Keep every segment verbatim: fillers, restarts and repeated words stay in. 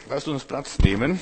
Lasst uns Platz nehmen.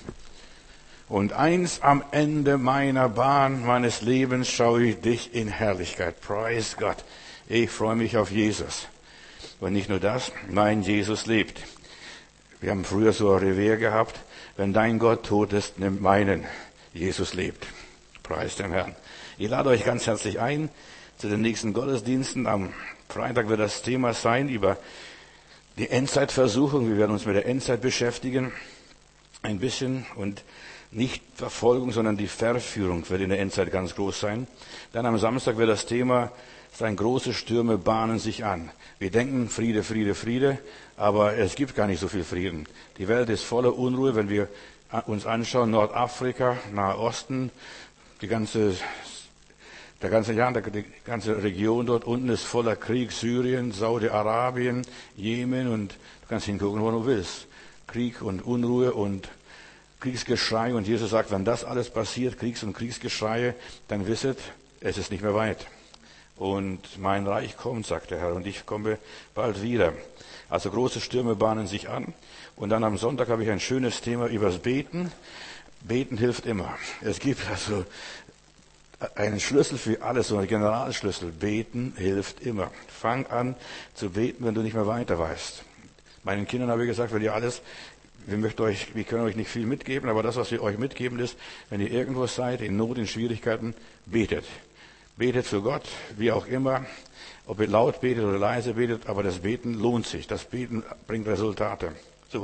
Und eins am Ende meiner Bahn, meines Lebens, schaue ich dich in Herrlichkeit. Praise Gott. Ich freue mich auf Jesus. Und nicht nur das, mein Jesus lebt. Wir haben früher so ein Revier gehabt. Wenn dein Gott tot ist, nimm meinen. Jesus lebt. Preis dem Herrn. Ich lade euch ganz herzlich ein zu den nächsten Gottesdiensten. Am Freitag wird das Thema sein über die Endzeitversuchung. Wir werden uns mit der Endzeit beschäftigen. Ein bisschen. Und nicht Verfolgung, sondern die Verführung wird in der Endzeit ganz groß sein. Dann am Samstag wird das Thema sein, große Stürme bahnen sich an. Wir denken Friede, Friede, Friede, aber es gibt gar nicht so viel Frieden. Die Welt ist voller Unruhe, wenn wir uns anschauen, Nordafrika, Nahe Osten, die ganze, der ganze Jahr, die ganze Region dort unten ist voller Krieg, Syrien, Saudi-Arabien, Jemen und du kannst hingucken, wo du willst. Krieg und Unruhe und Kriegsgeschrei, und Jesus sagt, wenn das alles passiert, Kriegs- und Kriegsgeschreie, dann wisset, es ist nicht mehr weit. Und mein Reich kommt, sagt der Herr, und ich komme bald wieder. Also große Stürme bahnen sich an. Und dann am Sonntag habe ich ein schönes Thema übers Beten. Beten hilft immer. Es gibt also einen Schlüssel für alles, so einen Generalschlüssel. Beten hilft immer. Fang an zu beten, wenn du nicht mehr weiter weißt. Meinen Kindern habe ich gesagt, wenn ihr alles Wir möchten euch, wir können euch nicht viel mitgeben, aber das, was wir euch mitgeben, ist, wenn ihr irgendwo seid, in Not, in Schwierigkeiten, betet. Betet für Gott, wie auch immer, ob ihr laut betet oder leise betet, aber das Beten lohnt sich. Das Beten bringt Resultate. So.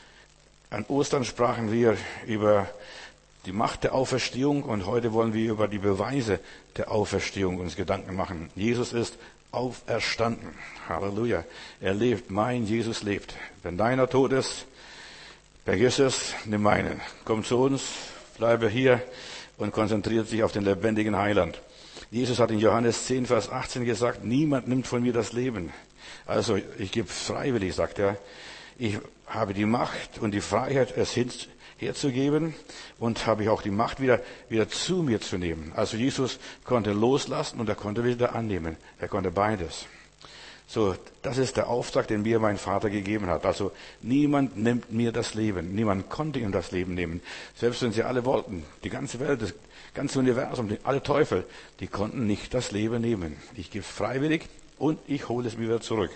An Ostern sprachen wir über die Macht der Auferstehung, und heute wollen wir über die Beweise der Auferstehung uns Gedanken machen. Jesus ist auferstanden. Halleluja. Er lebt. Mein Jesus lebt. Wenn deiner tot ist, vergiss es, nimm meinen. Komm zu uns, bleibe hier und konzentriert sich auf den lebendigen Heiland. Jesus hat in Johannes zehn, Vers achtzehn gesagt, niemand nimmt von mir das Leben. Also ich gebe freiwillig, sagt er. Ich habe die Macht und die Freiheit, es herzugeben, und habe ich auch die Macht, wieder, wieder zu mir zu nehmen. Also Jesus konnte loslassen und er konnte wieder annehmen. Er konnte beides. So, das ist der Auftrag, den mir mein Vater gegeben hat. Also niemand nimmt mir das Leben. Niemand konnte ihm das Leben nehmen. Selbst wenn sie alle wollten, die ganze Welt, das ganze Universum, die, alle Teufel, die konnten nicht das Leben nehmen. Ich gebe es freiwillig und ich hole es mir wieder zurück.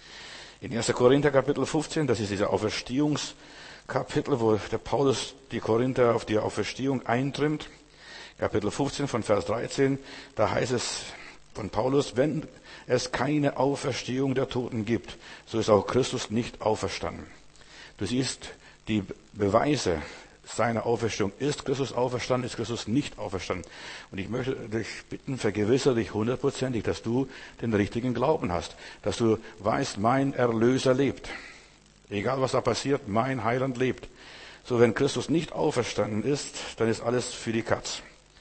In erster Korinther Kapitel fünfzehn, das ist dieser Auferstehungskapitel, wo der Paulus die Korinther auf die Auferstehung eintrimmt. Kapitel fünfzehn von Vers dreizehn, da heißt es von Paulus, wenn es keine Auferstehung der Toten gibt, so ist auch Christus nicht auferstanden. Du siehst die Beweise seiner Auferstehung. Ist Christus auferstanden, ist Christus nicht auferstanden? Und ich möchte dich bitten, vergewissere dich hundertprozentig, dass du den richtigen Glauben hast, dass du weißt, mein Erlöser lebt. Egal was da passiert, mein Heiland lebt. So, wenn Christus nicht auferstanden ist, dann ist alles für die Katz.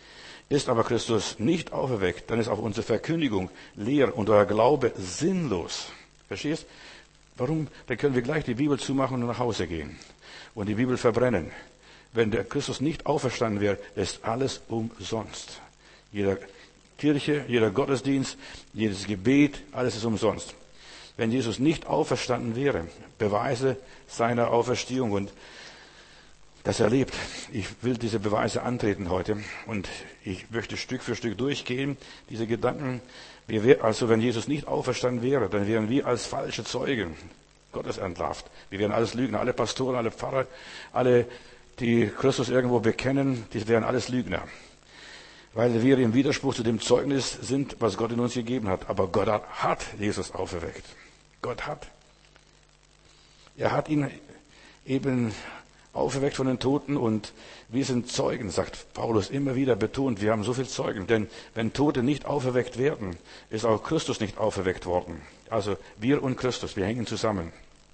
Ist aber Christus nicht auferweckt, dann ist auch unsere Verkündigung leer und euer Glaube sinnlos. Verstehst? Warum? Dann können wir gleich die Bibel zumachen und nach Hause gehen und die Bibel verbrennen. Wenn der Christus nicht auferstanden wäre, ist alles umsonst. Jede Kirche, jeder Gottesdienst, jedes Gebet, alles ist umsonst. Wenn Jesus nicht auferstanden wäre, Beweise seiner Auferstehung und dass er lebt. Ich will diese Beweise antreten heute und ich möchte Stück für Stück durchgehen, diese Gedanken. Wir, also wenn Jesus nicht auferstanden wäre, dann wären wir als falsche Zeugen Gottes entlarvt. Wir wären alles Lügner, alle Pastoren, alle Pfarrer, alle, die Christus irgendwo bekennen, die wären alles Lügner. Weil wir im Widerspruch zu dem Zeugnis sind, was Gott in uns gegeben hat. Aber Gott hat, hat Jesus auferweckt. Gott hat. Er hat ihn eben auferweckt von den Toten, und wir sind Zeugen, sagt Paulus immer wieder betont. Wir haben so viel Zeugen, denn wenn Tote nicht auferweckt werden, ist auch Christus nicht auferweckt worden. Also wir und Christus, wir hängen zusammen.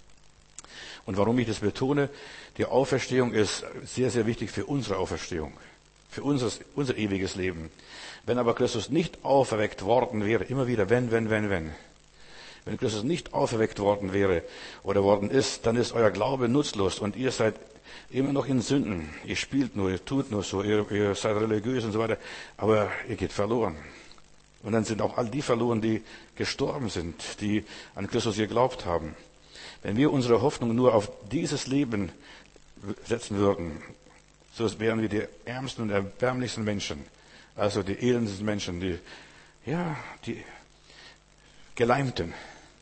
Und warum ich das betone, die Auferstehung ist sehr, sehr wichtig für unsere Auferstehung, für unser, unser ewiges Leben. Wenn aber Christus nicht auferweckt worden wäre, immer wieder wenn, wenn, wenn, wenn. Wenn Christus nicht auferweckt worden wäre oder worden ist, dann ist euer Glaube nutzlos und ihr seid immer noch in Sünden. Ihr spielt nur, ihr tut nur so, ihr, ihr seid religiös und so weiter, aber ihr geht verloren. Und dann sind auch all die verloren, die gestorben sind, die an Christus geglaubt haben. Wenn wir unsere Hoffnung nur auf dieses Leben setzen würden, so wären wir die ärmsten und erbärmlichsten Menschen. Also die elendsten Menschen, die, ja, die Geleimten.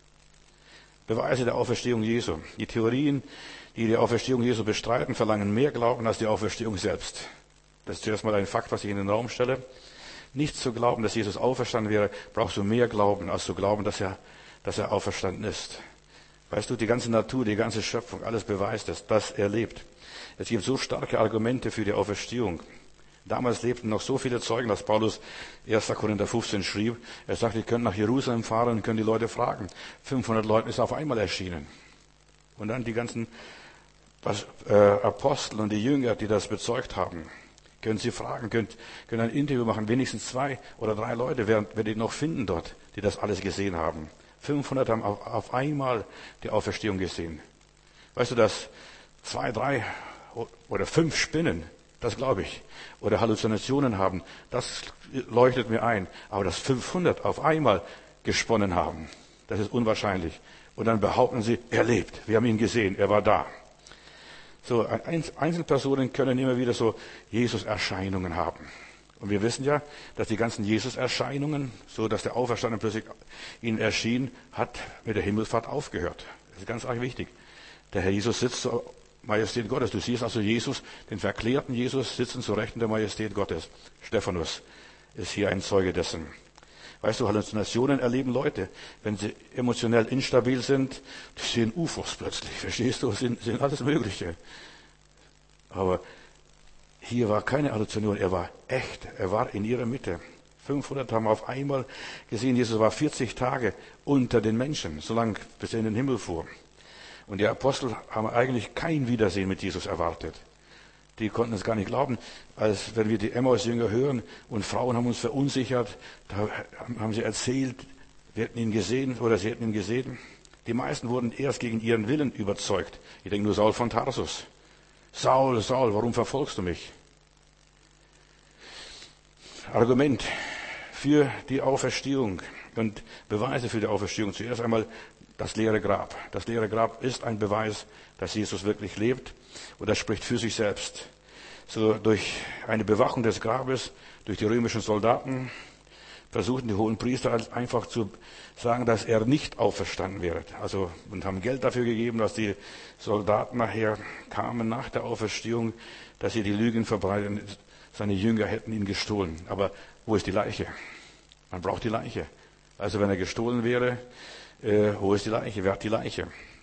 Beweise der Auferstehung Jesu. Die Theorien, die die Auferstehung Jesu bestreiten, verlangen mehr Glauben als die Auferstehung selbst. Das ist zuerst mal ein Fakt, was ich in den Raum stelle. Nicht zu glauben, dass Jesus auferstanden wäre, brauchst du mehr Glauben, als zu glauben, dass er, dass er auferstanden ist. Weißt du, die ganze Natur, die ganze Schöpfung, alles beweist es, dass er lebt. Es gibt so starke Argumente für die Auferstehung. Damals lebten noch so viele Zeugen, dass Paulus erster Korinther fünfzehn schrieb. Er sagte, ihr könnt nach Jerusalem fahren und können die Leute fragen. fünfhundert Leuten ist auf einmal erschienen. Und dann die ganzen was, äh, Apostel und die Jünger, die das bezeugt haben. Können Sie fragen, könnt, können ein Interview machen. Wenigstens zwei oder drei Leute werden, werdet ihr noch finden dort, die das alles gesehen haben. fünfhundert haben auf, auf einmal die Auferstehung gesehen. Weißt du, dass zwei, drei oder fünf Spinnen, das glaube ich, oder Halluzinationen haben, das leuchtet mir ein. Aber dass fünfhundert auf einmal gesponnen haben, das ist unwahrscheinlich. Und dann behaupten sie, er lebt. Wir haben ihn gesehen, er war da. So, Einzelpersonen können immer wieder so Jesus-Erscheinungen haben. Und wir wissen ja, dass die ganzen Jesus-Erscheinungen, so dass der Auferstandene plötzlich ihnen erschien, hat mit der Himmelfahrt aufgehört. Das ist ganz arg wichtig. Der Herr Jesus sitzt zur Majestät Gottes. Du siehst also Jesus, den verklärten Jesus, sitzen zur Rechten der Majestät Gottes. Stephanus ist hier ein Zeuge dessen. Weißt du, Halluzinationen erleben Leute, wenn sie emotionell instabil sind, die sehen U F Os plötzlich, verstehst du, sind, sind alles Mögliche. Aber hier war keine Halluzination, er war echt, er war in ihrer Mitte. fünfhundert haben auf einmal gesehen, Jesus war vierzig Tage unter den Menschen, so lange bis er in den Himmel fuhr. Und die Apostel haben eigentlich kein Wiedersehen mit Jesus erwartet. Die konnten es gar nicht glauben, als wenn wir die Emmaus-Jünger hören und Frauen haben uns verunsichert, da haben sie erzählt, wir hätten ihn gesehen oder sie hätten ihn gesehen. Die meisten wurden erst gegen ihren Willen überzeugt. Ich denke nur Saul von Tarsus. Saul, Saul, warum verfolgst du mich? Argument für die Auferstehung und Beweise für die Auferstehung. Zuerst einmal das leere Grab. Das leere Grab ist ein Beweis, dass Jesus wirklich lebt. Und das spricht für sich selbst. So durch eine Bewachung des Grabes, durch die römischen Soldaten, versuchten die hohen Priester einfach zu sagen, dass er nicht auferstanden wäre. Also, und haben Geld dafür gegeben, dass die Soldaten nachher kamen nach der Auferstehung, dass sie die Lügen verbreiten. Seine Jünger hätten ihn gestohlen. Aber wo ist die Leiche? Man braucht die Leiche. Also wenn er gestohlen wäre, äh, wo ist die Leiche? Wer hat die Leiche?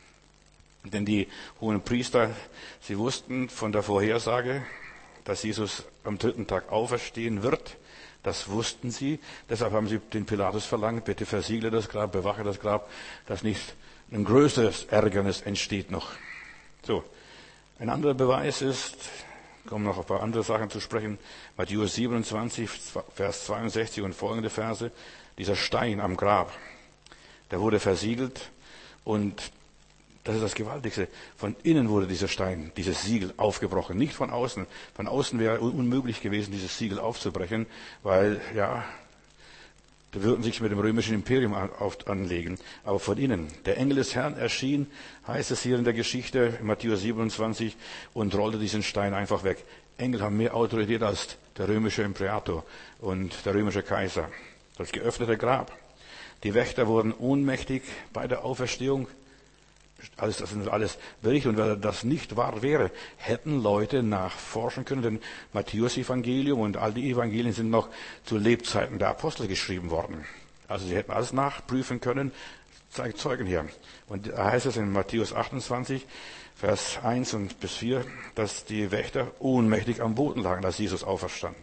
Denn die hohen Priester, sie wussten von der Vorhersage, dass Jesus am dritten Tag auferstehen wird. Das wussten sie. Deshalb haben sie den Pilatus verlangt, bitte versiegle das Grab, bewache das Grab, dass nicht ein größeres Ärgernis entsteht noch. So. Ein anderer Beweis ist, kommen noch ein paar andere Sachen zu sprechen, Matthäus siebenundzwanzig, Vers zweiundsechzig und folgende Verse, dieser Stein am Grab, der wurde versiegelt und das ist das Gewaltigste. Von innen wurde dieser Stein, dieses Siegel aufgebrochen, nicht von außen. Von außen wäre unmöglich gewesen, dieses Siegel aufzubrechen, weil, ja, die würden sich mit dem römischen Imperium anlegen. Aber von innen. Der Engel des Herrn erschien, heißt es hier in der Geschichte, in Matthäus siebenundzwanzig, und rollte diesen Stein einfach weg. Engel haben mehr Autorität als der römische Imperator und der römische Kaiser. Das geöffnete Grab. Die Wächter wurden ohnmächtig bei der Auferstehung. Alles, das sind alles Berichte. Und wenn das nicht wahr wäre, hätten Leute nachforschen können. Denn Matthäus-Evangelium und all die Evangelien sind noch zu Lebzeiten der Apostel geschrieben worden. Also sie hätten alles nachprüfen können. Zeigt Zeugen hier. Und da heißt es in Matthäus achtundzwanzig, Vers eins und bis vier, dass die Wächter ohnmächtig am Boden lagen, als Jesus auferstand.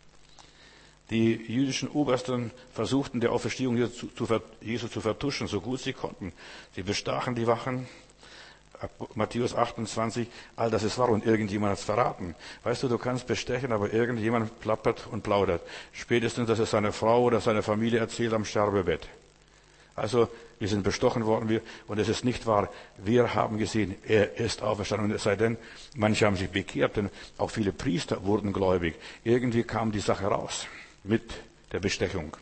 Die jüdischen Obersten versuchten, die Auferstehung Jesu zu vertuschen, so gut sie konnten. Sie bestachen die Wachen. Matthäus achtundzwanzig, all das ist wahr und irgendjemand hat es verraten. Weißt du, du kannst bestechen, aber irgendjemand plappert und plaudert. Spätestens, dass es seine Frau oder seine Familie erzählt am Sterbebett. Also, wir sind bestochen worden, wir, und es ist nicht wahr. Wir haben gesehen, er ist auferstanden. Und es sei denn, manche haben sich bekehrt, denn auch viele Priester wurden gläubig. Irgendwie kam die Sache raus mit der Bestechung.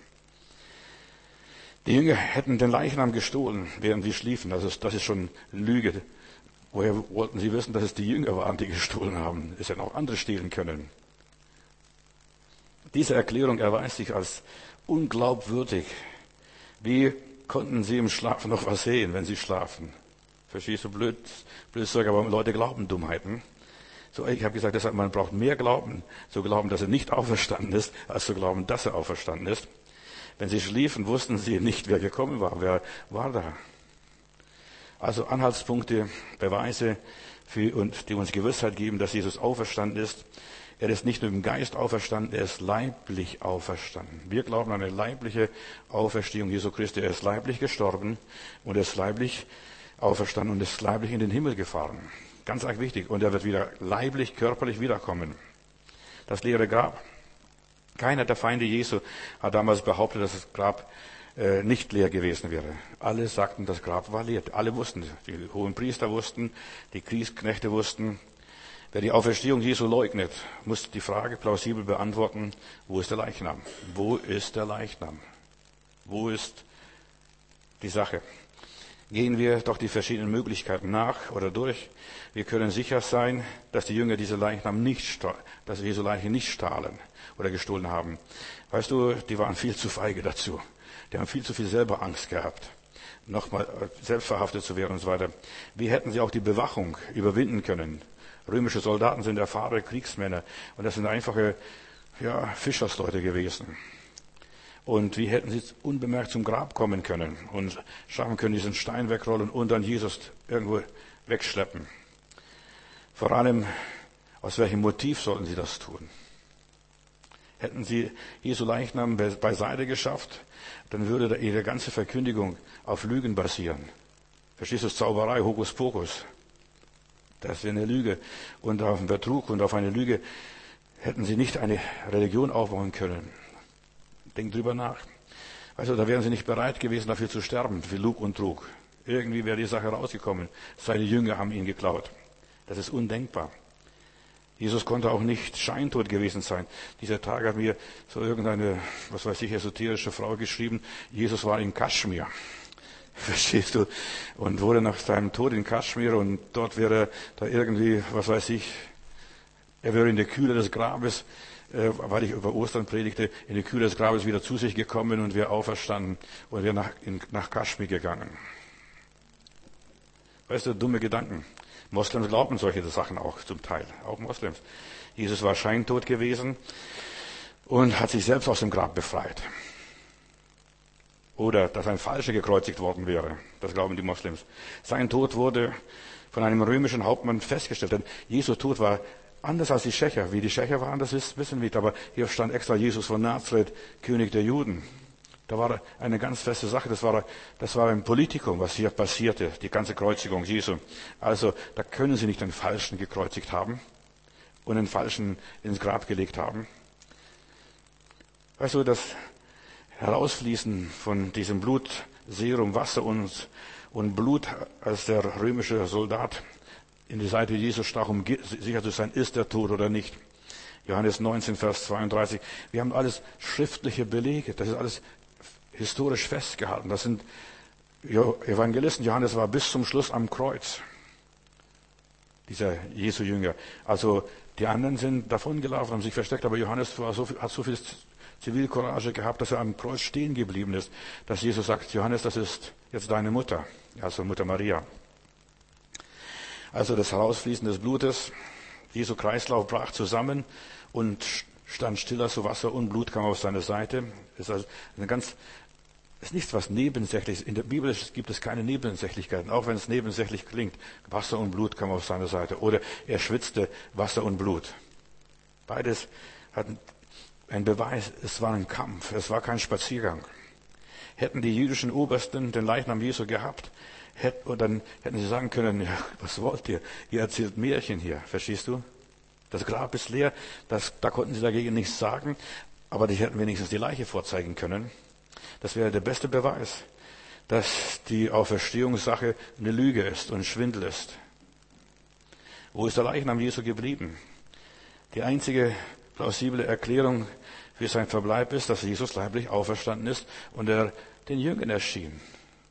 Die Jünger hätten den Leichnam gestohlen, während wir schliefen. Also das ist schon Lüge. Woher wollten sie wissen, dass es die Jünger waren, die gestohlen haben? Es hätten auch andere stehlen können. Diese Erklärung erweist sich als unglaubwürdig. Wie konnten sie im Schlaf noch was sehen, wenn sie schlafen? Verstehst du, blöd, blödes Zeug, aber Leute glauben Dummheiten. So, ich habe gesagt, deshalb, man braucht mehr Glauben, zu glauben, dass er nicht auferstanden ist, als zu glauben, dass er auferstanden ist. Wenn sie schliefen, wussten sie nicht, wer gekommen war, wer war da. Also Anhaltspunkte, Beweise, für, und die uns Gewissheit geben, dass Jesus auferstanden ist. Er ist nicht nur im Geist auferstanden, er ist leiblich auferstanden. Wir glauben an eine leibliche Auferstehung Jesu Christi. Er ist leiblich gestorben und er ist leiblich auferstanden und ist leiblich in den Himmel gefahren. Ganz arg wichtig. Und er wird wieder leiblich, körperlich wiederkommen. Das leere Grab. Keiner der Feinde Jesu hat damals behauptet, dass das Grab äh, nicht leer gewesen wäre. Alle sagten, das Grab war leer. Alle wussten, die hohen Priester wussten, die Kriegsknechte wussten. Wer die Auferstehung Jesu leugnet, muss die Frage plausibel beantworten, wo ist der Leichnam? Wo ist der Leichnam? Wo ist die Sache? Gehen wir doch die verschiedenen Möglichkeiten nach oder durch. Wir können sicher sein, dass die Jünger diese Leichnam nicht, dass Jesu Leiche nicht stahlen oder gestohlen haben. Weißt du, die waren viel zu feige dazu. Die haben viel zu viel selber Angst gehabt, nochmal selbst verhaftet zu werden und so weiter. Wie hätten sie auch die Bewachung überwinden können? Römische Soldaten sind erfahrene Kriegsmänner und das sind einfache, ja, Fischersleute gewesen. Und wie hätten sie unbemerkt zum Grab kommen können und schaffen können, diesen Stein wegrollen und dann Jesus irgendwo wegschleppen? Vor allem, aus welchem Motiv sollten sie das tun? Hätten sie Jesu Leichnam beiseite geschafft, dann würde ihre ganze Verkündigung auf Lügen basieren. Verstehst du, Zauberei, Hokuspokus. Das wäre eine Lüge. Und auf einen Betrug und auf eine Lüge hätten sie nicht eine Religion aufbauen können. Denk drüber nach. Also, da wären sie nicht bereit gewesen, dafür zu sterben, für Lug und Trug. Irgendwie wäre die Sache rausgekommen. Seine Jünger haben ihn geklaut. Das ist undenkbar. Jesus konnte auch nicht scheintot gewesen sein. Dieser Tag hat mir so irgendeine, was weiß ich, esoterische Frau geschrieben, Jesus war in Kaschmir. Verstehst du? Und wurde nach seinem Tod in Kaschmir und dort wäre da irgendwie, was weiß ich, er wäre in der Kühle des Grabes, äh, weil ich über Ostern predigte, in die Kühle des Grabes wieder zu sich gekommen und wir auferstanden und wir nach, in, nach Kaschmir gegangen. Weißt du, dumme Gedanken. Moslems glauben solche Sachen auch zum Teil, auch Moslems. Jesus war scheintot gewesen und hat sich selbst aus dem Grab befreit. Oder dass ein Falscher gekreuzigt worden wäre. Das glauben die Moslems. Sein Tod wurde von einem römischen Hauptmann festgestellt. Denn Jesu Tod war anders als die Schächer. Wie die Schächer waren, das wissen wir nicht. Aber hier stand extra Jesus von Nazareth, König der Juden. Da war eine ganz feste Sache. Das war, das war ein Politikum, was hier passierte. Die ganze Kreuzigung Jesu. Also, da können sie nicht den Falschen gekreuzigt haben und den Falschen ins Grab gelegt haben. Weißt du, das Herausfließen von diesem Blutserum, Wasser und, und Blut, als der römische Soldat in die Seite Jesu stach, um sicher zu sein, ist er tot oder nicht. Johannes neunzehn, Vers zweiunddreißig. Wir haben alles schriftliche Belege. Das ist alles historisch festgehalten. Das sind Evangelisten. Johannes war bis zum Schluss am Kreuz. Dieser Jesu Jünger. Also, die anderen sind davongelaufen, haben sich versteckt, aber Johannes war so, hat so viel Zivilcourage gehabt, dass er am Kreuz stehen geblieben ist, dass Jesus sagt, Johannes, das ist jetzt deine Mutter, also Mutter Maria. Also das Herausfließen des Blutes, Jesu Kreislauf brach zusammen und stand still, also Wasser und Blut kam auf seine Seite. Das ist also eine ganz, ist nichts was nebensächlich ist. In der Bibel gibt es keine Nebensächlichkeiten, auch wenn es nebensächlich klingt. Wasser und Blut kam auf seine Seite. Oder er schwitzte Wasser und Blut. Beides hat ein Beweis, es war ein Kampf, es war kein Spaziergang. Hätten die jüdischen Obersten den Leichnam Jesu gehabt, hätt, und dann hätten sie sagen können, ja, was wollt ihr? Ihr erzählt Märchen hier, verstehst du? Das Grab ist leer, das, da konnten sie dagegen nichts sagen, aber die hätten wenigstens die Leiche vorzeigen können. Das wäre der beste Beweis, dass die Auferstehungssache eine Lüge ist und Schwindel ist. Wo ist der Leichnam Jesu geblieben? Die einzige plausible Erklärung für sein Verbleib ist, dass Jesus leiblich auferstanden ist und er den Jüngern erschien.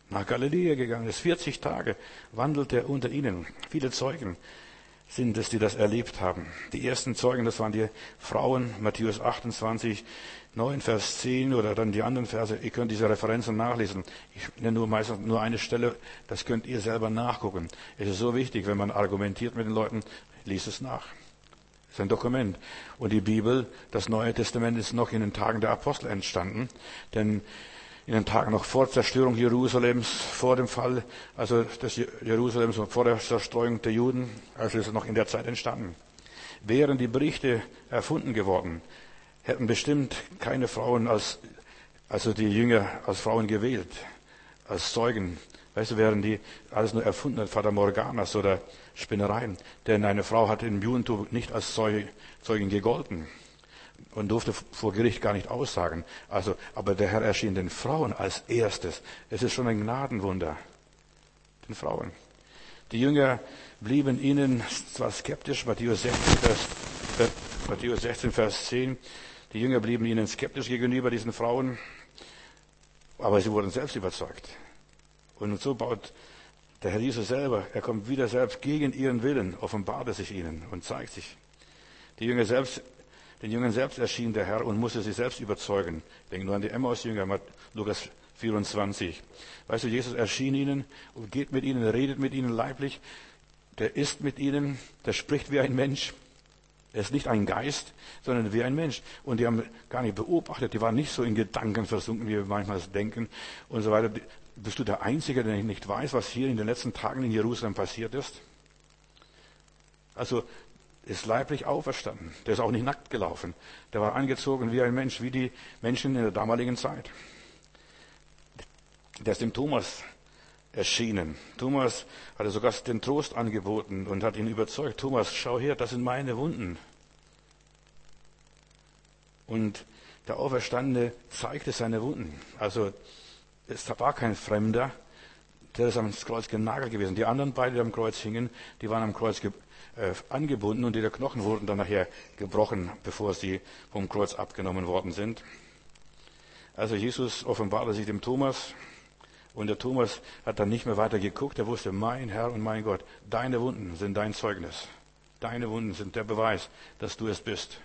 nach Galiläa gegangen ist. vierzig Tage wandelt er unter ihnen. Viele Zeugen sind es, die das erlebt haben. Die ersten Zeugen, das waren die Frauen, Matthäus achtundzwanzig, neun, Vers zehn oder dann die anderen Verse. Ihr könnt diese Referenzen nachlesen. Ich nenne nur meistens nur eine Stelle, das könnt ihr selber nachgucken. Es ist so wichtig, wenn man argumentiert mit den Leuten, liest es nach. Es ist ein Dokument. Und die Bibel, das Neue Testament, ist noch in den Tagen der Apostel entstanden. Denn in den Tagen noch vor Zerstörung Jerusalems, vor dem Fall, also des Jerusalems und vor der Zerstreuung der Juden, also ist es noch in der Zeit entstanden. Wären die Berichte erfunden geworden, hätten bestimmt keine Frauen als, also die Jünger als Frauen gewählt, als Zeugen. Weißt du, wären die alles nur erfunden, Fata Morganas oder Spinnereien. Denn eine Frau hat im Judentum nicht als Zeugin gegolten und durfte vor Gericht gar nicht aussagen. Also, aber der Herr erschien den Frauen als erstes. Es ist schon ein Gnadenwunder. Den Frauen. Die Jünger blieben ihnen zwar skeptisch, Matthäus sechzehn, Vers, äh, Matthäus sechzehn, Vers zehn, die Jünger blieben ihnen skeptisch gegenüber diesen Frauen, aber sie wurden selbst überzeugt. Und so baut der Herr Jesus selber, er kommt wieder selbst gegen ihren Willen, offenbart er sich ihnen und zeigt sich. Die Jünger selbst Den Jüngern selbst erschien der Herr und musste sie selbst überzeugen. Denken nur an die Emmaus-Jünger, Lukas vierundzwanzig. Weißt du, Jesus erschien ihnen und geht mit ihnen, redet mit ihnen leiblich. Der ist mit ihnen, der spricht wie ein Mensch. Er ist nicht ein Geist, sondern wie ein Mensch. Und die haben gar nicht beobachtet, die waren nicht so in Gedanken versunken, wie wir manchmal denken und so weiter. Bist du der Einzige, der nicht weiß, was hier in den letzten Tagen in Jerusalem passiert ist? Also, ist leiblich auferstanden. Der ist auch nicht nackt gelaufen. Der war angezogen wie ein Mensch, wie die Menschen in der damaligen Zeit. Der ist dem Thomas erschienen. Thomas hatte sogar den Trost angeboten und hat ihn überzeugt. Thomas, schau her, das sind meine Wunden. Und der Auferstandene zeigte seine Wunden. Also es war kein Fremder, der ist am Kreuz genagelt gewesen. Die anderen beiden, die am Kreuz hingen, die waren am Kreuz ge- äh, angebunden und ihre Knochen wurden dann nachher gebrochen, bevor sie vom Kreuz abgenommen worden sind. Also Jesus offenbarte sich dem Thomas und der Thomas hat dann nicht mehr weiter geguckt. Er wusste, mein Herr und mein Gott, deine Wunden sind dein Zeugnis. Deine Wunden sind der Beweis, dass du es bist.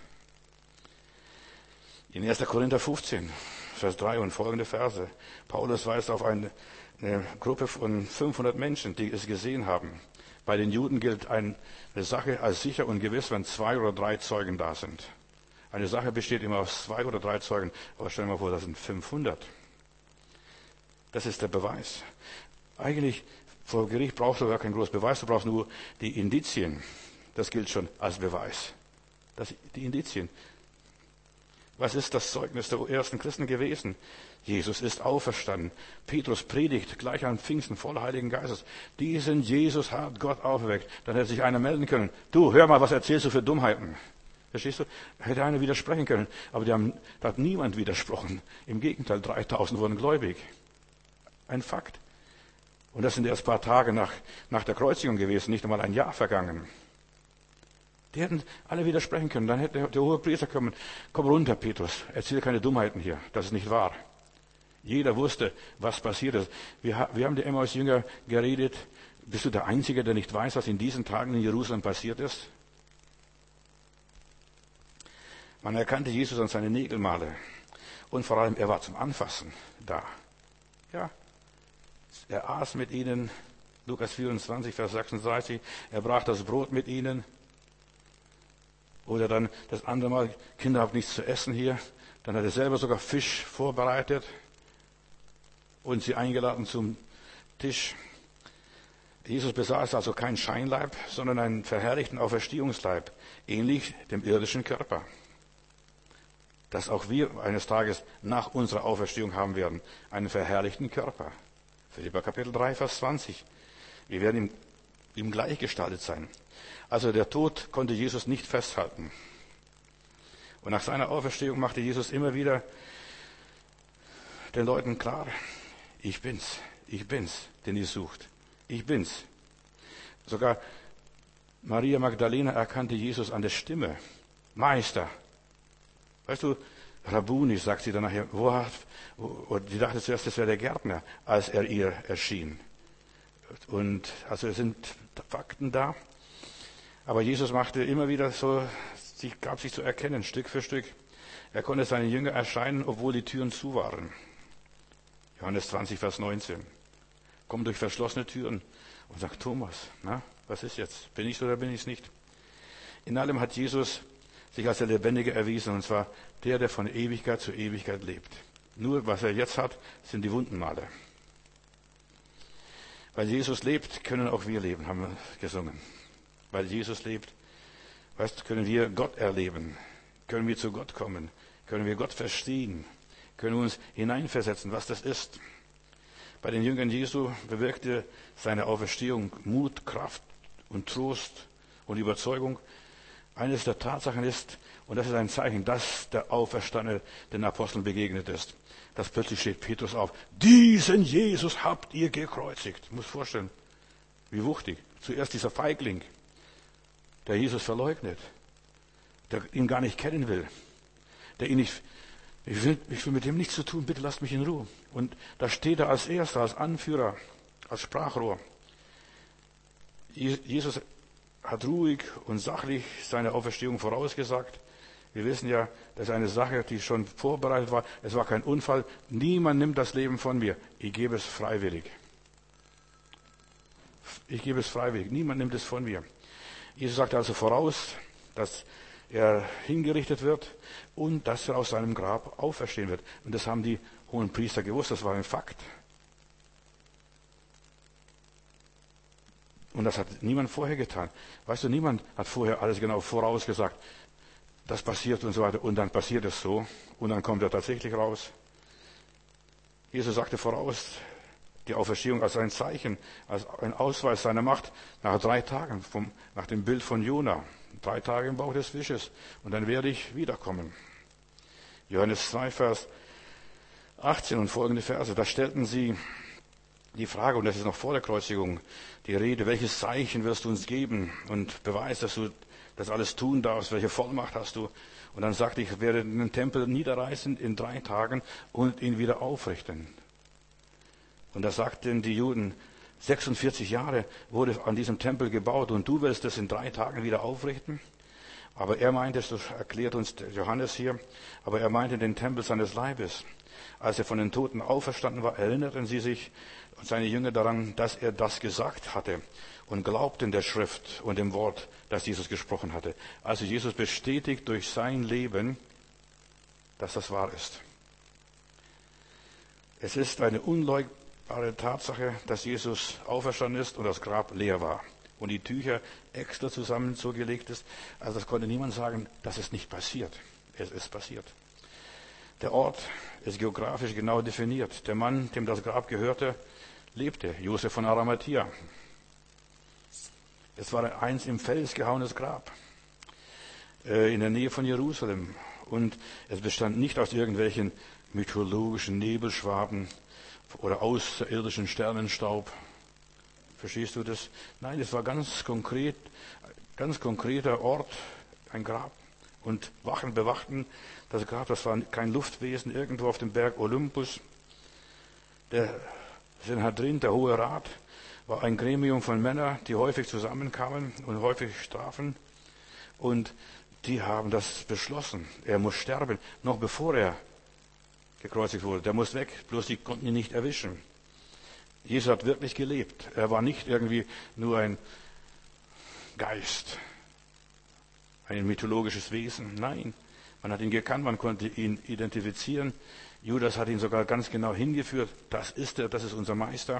In erster Korinther fünfzehn, Vers drei und folgende Verse. Paulus weist auf eine, eine Gruppe von fünfhundert Menschen, die es gesehen haben. Bei den Juden gilt eine Sache als sicher und gewiss, wenn zwei oder drei Zeugen da sind. Eine Sache besteht immer aus zwei oder drei Zeugen. Aber stell dir mal vor, das sind fünfhundert. Das ist der Beweis. Eigentlich, vor Gericht brauchst du gar keinen großen Beweis, du brauchst nur die Indizien. Das gilt schon als Beweis. Das, die Indizien. Was ist das Zeugnis der ersten Christen gewesen? Jesus ist auferstanden. Petrus predigt gleich an Pfingsten voller Heiligen Geistes. Diesen Jesus hat Gott auferweckt. Dann hätte sich einer melden können. Du, hör mal, was erzählst du für Dummheiten? Verstehst du? Hätte einer widersprechen können. Aber die haben, da hat niemand widersprochen. Im Gegenteil, dreitausend wurden gläubig. Ein Fakt. Und das sind erst ein paar Tage nach, nach der Kreuzigung gewesen, nicht einmal ein Jahr vergangen. Die hätten alle widersprechen können. Dann hätte der hohe Priester kommen, komm runter, Petrus, erzähl keine Dummheiten hier, das ist nicht wahr. Jeder wusste, was passiert ist. Wir, wir haben die Emmaus-Jünger geredet, bist du der Einzige, der nicht weiß, was in diesen Tagen in Jerusalem passiert ist? Man erkannte Jesus an seinen Nägelmale. Und vor allem, er war zum Anfassen da. Ja, er aß mit ihnen, Lukas vierundzwanzig, Vers sechsunddreißig, er brach das Brot mit ihnen. Oder dann das andere Mal, Kinder, habt nichts zu essen hier. Dann hat er selber sogar Fisch vorbereitet und sie eingeladen zum Tisch. Jesus besaß also keinen Scheinleib, sondern einen verherrlichten Auferstehungsleib, ähnlich dem irdischen Körper. Dass auch wir eines Tages nach unserer Auferstehung haben werden, einen verherrlichten Körper. Philipper Kapitel drei, Vers zwanzig. Wir werden ihm, ihm gleichgestaltet sein. Also der Tod konnte Jesus nicht festhalten. Und nach seiner Auferstehung machte Jesus immer wieder den Leuten klar, ich bin's, ich bin's, den ihr sucht. Ich bin's. Sogar Maria Magdalena erkannte Jesus an der Stimme. Meister. Weißt du, Rabuni, sagt sie dann nachher, wo hat, wo, die dachte zuerst, das wäre der Gärtner, als er ihr erschien. Und also es sind Fakten da. Aber Jesus machte immer wieder so, sie gab sich zu erkennen, Stück für Stück. Er konnte seinen Jünger erscheinen, obwohl die Türen zu waren. Johannes zwanzig, Vers neunzehn. Kommt durch verschlossene Türen und sagt, Thomas, na, was ist jetzt? Bin ich's oder bin ich's nicht? In allem hat Jesus sich als der Lebendige erwiesen, und zwar der, der von Ewigkeit zu Ewigkeit lebt. Nur, was er jetzt hat, sind die Wundenmale. Weil Jesus lebt, können auch wir leben, haben wir gesungen. Weil Jesus lebt, weißt, können wir Gott erleben, können wir zu Gott kommen, können wir Gott verstehen, können wir uns hineinversetzen, was das ist. Bei den Jüngern Jesu bewirkte seine Auferstehung Mut, Kraft und Trost und Überzeugung. Eines der Tatsachen ist, und das ist ein Zeichen, dass der Auferstandene den Aposteln begegnet ist, dass plötzlich steht Petrus auf, diesen Jesus habt ihr gekreuzigt. Du musst vorstellen, wie wuchtig. Zuerst dieser Feigling, der Jesus verleugnet, der ihn gar nicht kennen will, der ihn nicht, ich will, ich will mit dem nichts zu tun, bitte lasst mich in Ruhe. Und da steht er als Erster, als Anführer, als Sprachrohr. Jesus hat ruhig und sachlich seine Auferstehung vorausgesagt. Wir wissen ja, das ist eine Sache, die schon vorbereitet war. Es war kein Unfall. Niemand nimmt das Leben von mir. Ich gebe es freiwillig. Ich gebe es freiwillig. Niemand nimmt es von mir. Jesus sagte also voraus, dass er hingerichtet wird und dass er aus seinem Grab auferstehen wird. Und das haben die hohen Priester gewusst. Das war ein Fakt. Und das hat niemand vorher getan. Weißt du, niemand hat vorher alles genau vorausgesagt. Das passiert und so weiter. Und dann passiert es so. Und dann kommt er tatsächlich raus. Jesus sagte voraus, die Auferstehung als ein Zeichen, als ein Ausweis seiner Macht. Nach drei Tagen, vom, nach dem Bild von Jona. Drei Tage im Bauch des Fisches. Und dann werde ich wiederkommen. Johannes zwei, Vers achtzehn und folgende Verse. Da stellten sie die Frage, und das ist noch vor der Kreuzigung, die Rede, welches Zeichen wirst du uns geben und beweist, dass du das alles tun darfst, welche Vollmacht hast du? Und dann sagte ich, ich werde den Tempel niederreißen in drei Tagen und ihn wieder aufrichten. Und da sagten die Juden, sechsundvierzig Jahre wurde an diesem Tempel gebaut und du willst es in drei Tagen wieder aufrichten? Aber er meinte, das erklärt uns Johannes hier, aber er meinte den Tempel seines Leibes. Als er von den Toten auferstanden war, erinnerten sie sich und seine Jünger daran, dass er das gesagt hatte und glaubten der Schrift und dem Wort, das Jesus gesprochen hatte. Also Jesus bestätigt durch sein Leben, dass das wahr ist. Es ist eine unleugbare Tatsache, dass Jesus auferstanden ist und das Grab leer war und die Tücher extra zusammen so gelegt ist. Also das konnte niemand sagen, dass es nicht passiert. Es ist passiert. Der Ort ist geografisch genau definiert. Der Mann, dem das Grab gehörte, lebte, Josef von Arimathea. Es war ein eins im Fels gehauenes Grab äh, in der Nähe von Jerusalem. Und es bestand nicht aus irgendwelchen mythologischen Nebelschwaden oder außerirdischen Sternenstaub. Verstehst du das? Nein, es war ganz konkret, ganz konkreter Ort, ein Grab. Und Wachen bewachten das Grab, das war kein Luftwesen, irgendwo auf dem Berg Olympus. Der Sanhedrin, der Hohe Rat, war ein Gremium von Männern, die häufig zusammenkamen und häufig strafen. Und die haben das beschlossen. Er muss sterben, noch bevor er gekreuzigt wurde. Der muss weg, bloß die konnten ihn nicht erwischen. Jesus hat wirklich gelebt. Er war nicht irgendwie nur ein Geist, ein mythologisches Wesen. Nein, man hat ihn gekannt, man konnte ihn identifizieren. Judas hat ihn sogar ganz genau hingeführt. Das ist er, das ist unser Meister.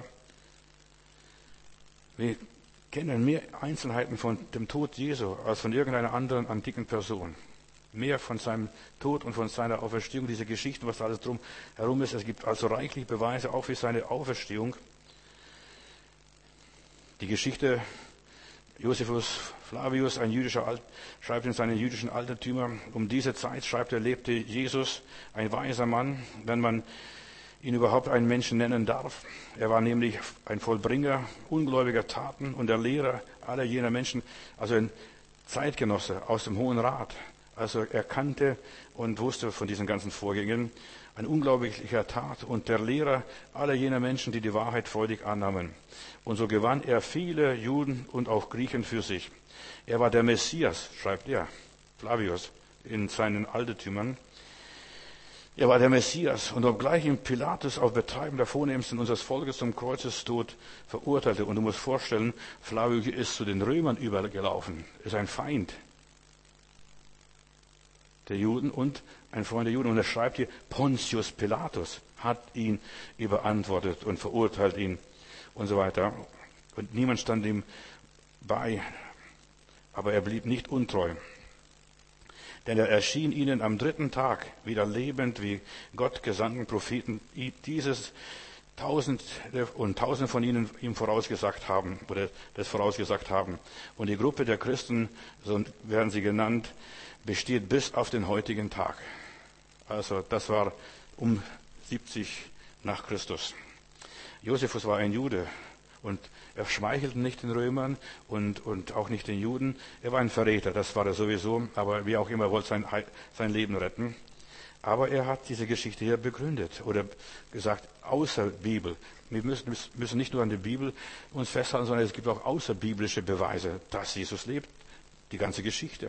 Wir kennen mehr Einzelheiten von dem Tod Jesu als von irgendeiner anderen antiken Person. Mehr von seinem Tod und von seiner Auferstehung, diese Geschichten, was da alles drum herum ist. Es gibt also reichlich Beweise auch für seine Auferstehung. Die Geschichte Josephus Flavius, ein jüdischer Alt, schreibt in seinen jüdischen Altertümern, um diese Zeit, schreibt er, lebte Jesus, ein weiser Mann, wenn man ihn überhaupt einen Menschen nennen darf. Er war nämlich ein Vollbringer ungläubiger Taten und der Lehrer aller jener Menschen, also ein Zeitgenosse aus dem Hohen Rat, Also er kannte und wusste von diesen ganzen Vorgängen, ein unglaublicher Tat und der Lehrer aller jener Menschen, die die Wahrheit freudig annahmen. Und so gewann er viele Juden und auch Griechen für sich. Er war der Messias, schreibt er, Flavius, in seinen Altertümern. Er war der Messias und obgleich ihn Pilatus auf Betreiben der Vornehmsten unseres Volkes zum Kreuzestod verurteilte. Und du musst vorstellen, Flavius ist zu den Römern übergelaufen, ist ein Feind der Juden und ein Freund der Juden. Und er schreibt hier, Pontius Pilatus hat ihn überantwortet und verurteilt ihn und so weiter. Und niemand stand ihm bei, aber er blieb nicht untreu. Denn er erschien ihnen am dritten Tag wieder lebend, wie Gott gesandten Propheten dieses Tausende und Tausende von ihnen ihm vorausgesagt haben, oder das vorausgesagt haben. Und die Gruppe der Christen, so werden sie genannt, besteht bis auf den heutigen Tag. Also das war um siebzig nach Christus. Josephus war ein Jude und er schmeichelte nicht den Römern und, und auch nicht den Juden. Er war ein Verräter, das war er sowieso, aber wie auch immer, wollte sein, sein Leben retten. Aber er hat diese Geschichte hier begründet oder gesagt, außer Bibel. Wir müssen, müssen nicht nur an der Bibel uns festhalten, sondern es gibt auch außerbiblische Beweise, dass Jesus lebt. Die ganze Geschichte.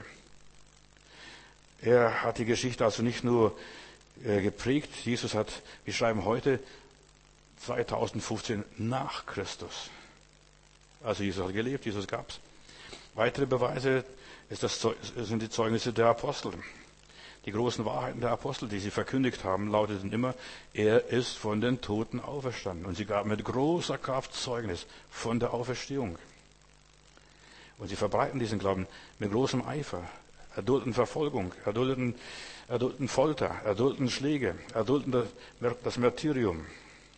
Er hat die Geschichte also nicht nur äh, geprägt. Jesus hat, wir schreiben heute, zweitausendfünfzehn nach Christus. Also Jesus hat gelebt, Jesus gab's. Weitere Beweise ist das, sind die Zeugnisse der Apostel. Die großen Wahrheiten der Apostel, die sie verkündigt haben, lauteten immer, er ist von den Toten auferstanden. Und sie gaben mit großer Kraft Zeugnis von der Auferstehung. Und sie verbreiten diesen Glauben mit großem Eifer, erdulden Verfolgung, erdulden, erdulden Folter, erdulden Schläge, erdulden das Martyrium.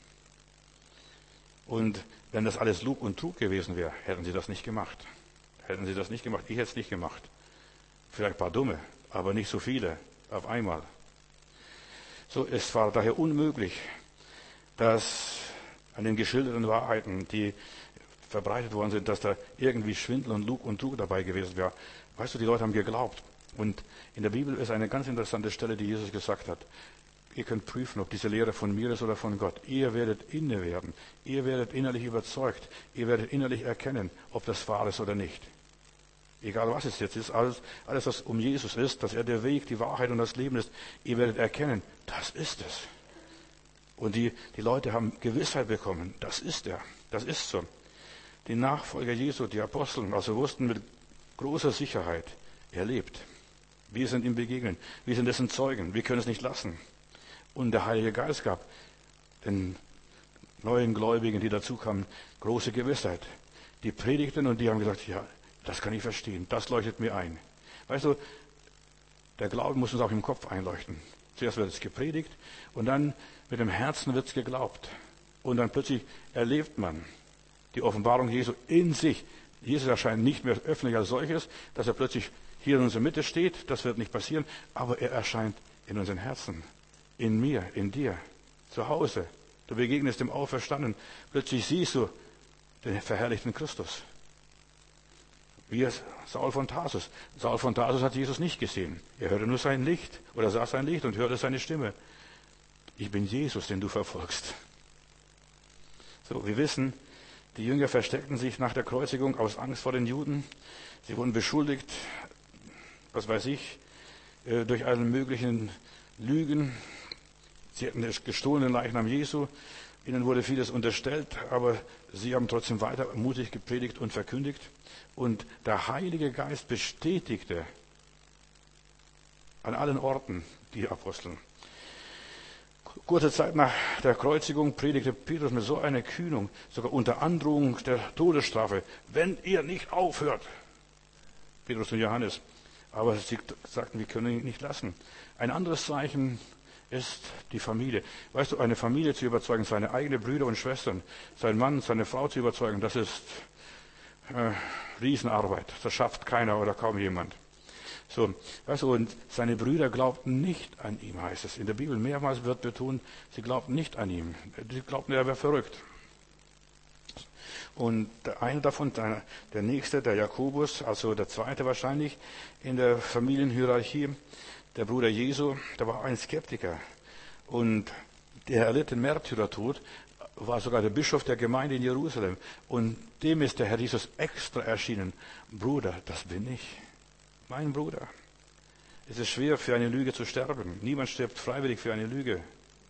Und wenn das alles Lug und Trug gewesen wäre, hätten sie das nicht gemacht. Hätten sie das nicht gemacht. Ich hätte es nicht gemacht. Vielleicht ein paar Dumme, aber nicht so viele auf einmal. So, es war daher unmöglich, dass an den geschilderten Wahrheiten, die verbreitet worden sind, dass da irgendwie Schwindel und Lug und Trug dabei gewesen wäre. Weißt du, die Leute haben geglaubt. Und in der Bibel ist eine ganz interessante Stelle, die Jesus gesagt hat. Ihr könnt prüfen, ob diese Lehre von mir ist oder von Gott. Ihr werdet inne werden. Ihr werdet innerlich überzeugt. Ihr werdet innerlich erkennen, ob das wahr ist oder nicht. Egal was es jetzt ist, alles, alles was um Jesus ist, dass er der Weg, die Wahrheit und das Leben ist, ihr werdet erkennen, das ist es. Und die, die Leute haben Gewissheit bekommen, das ist er, das ist so. Die Nachfolger Jesu, die Apostel, also wussten mit großer Sicherheit, er lebt. Wir sind ihm begegnet, wir sind dessen Zeugen, wir können es nicht lassen. Und der Heilige Geist gab den neuen Gläubigen, die dazu kamen, große Gewissheit. Die predigten und die haben gesagt, ja, das kann ich verstehen, das leuchtet mir ein. Weißt du, der Glaube muss uns auch im Kopf einleuchten. Zuerst wird es gepredigt und dann mit dem Herzen wird es geglaubt. Und dann plötzlich erlebt man die Offenbarung Jesu in sich. Jesus erscheint nicht mehr öffentlich als solches, dass er plötzlich hier in unserer Mitte steht, das wird nicht passieren, aber er erscheint in unseren Herzen, in mir, in dir, zu Hause. Du begegnest dem Auferstandenen, plötzlich siehst du den verherrlichten Christus. Wie Saul von Tarsus. Saul von Tarsus hat Jesus nicht gesehen. Er hörte nur sein Licht oder sah sein Licht und hörte seine Stimme. Ich bin Jesus, den du verfolgst. So, wir wissen, die Jünger versteckten sich nach der Kreuzigung aus Angst vor den Juden. Sie wurden beschuldigt, was weiß ich, durch alle möglichen Lügen. Sie hatten den gestohlenen Leichnam Jesu. Ihnen wurde vieles unterstellt, aber sie haben trotzdem weiter mutig gepredigt und verkündigt. Und der Heilige Geist bestätigte an allen Orten die Apostel. Kurze Zeit nach der Kreuzigung predigte Petrus mit so einer Kühnung, sogar unter Androhung der Todesstrafe, wenn ihr nicht aufhört. Petrus und Johannes. Aber sie sagten, wir können ihn nicht lassen. Ein anderes Zeichen ist die Familie. Weißt du, eine Familie zu überzeugen, seine eigenen Brüder und Schwestern, seinen Mann, seine Frau zu überzeugen, das ist äh, Riesenarbeit. Das schafft keiner oder kaum jemand. So, weißt du, und seine Brüder glaubten nicht an ihm, heißt es. In der Bibel mehrmals wird betont, sie glaubten nicht an ihm. Sie glaubten, er wäre verrückt. Und der eine davon, der, der nächste, der Jakobus, also der zweite wahrscheinlich in der Familienhierarchie, der Bruder Jesu, der war ein Skeptiker. Und der erlitt den Märtyrertod, war sogar der Bischof der Gemeinde in Jerusalem. Und dem ist der Herr Jesus extra erschienen. Bruder, das bin ich. Mein Bruder. Es ist schwer, für eine Lüge zu sterben. Niemand stirbt freiwillig für eine Lüge.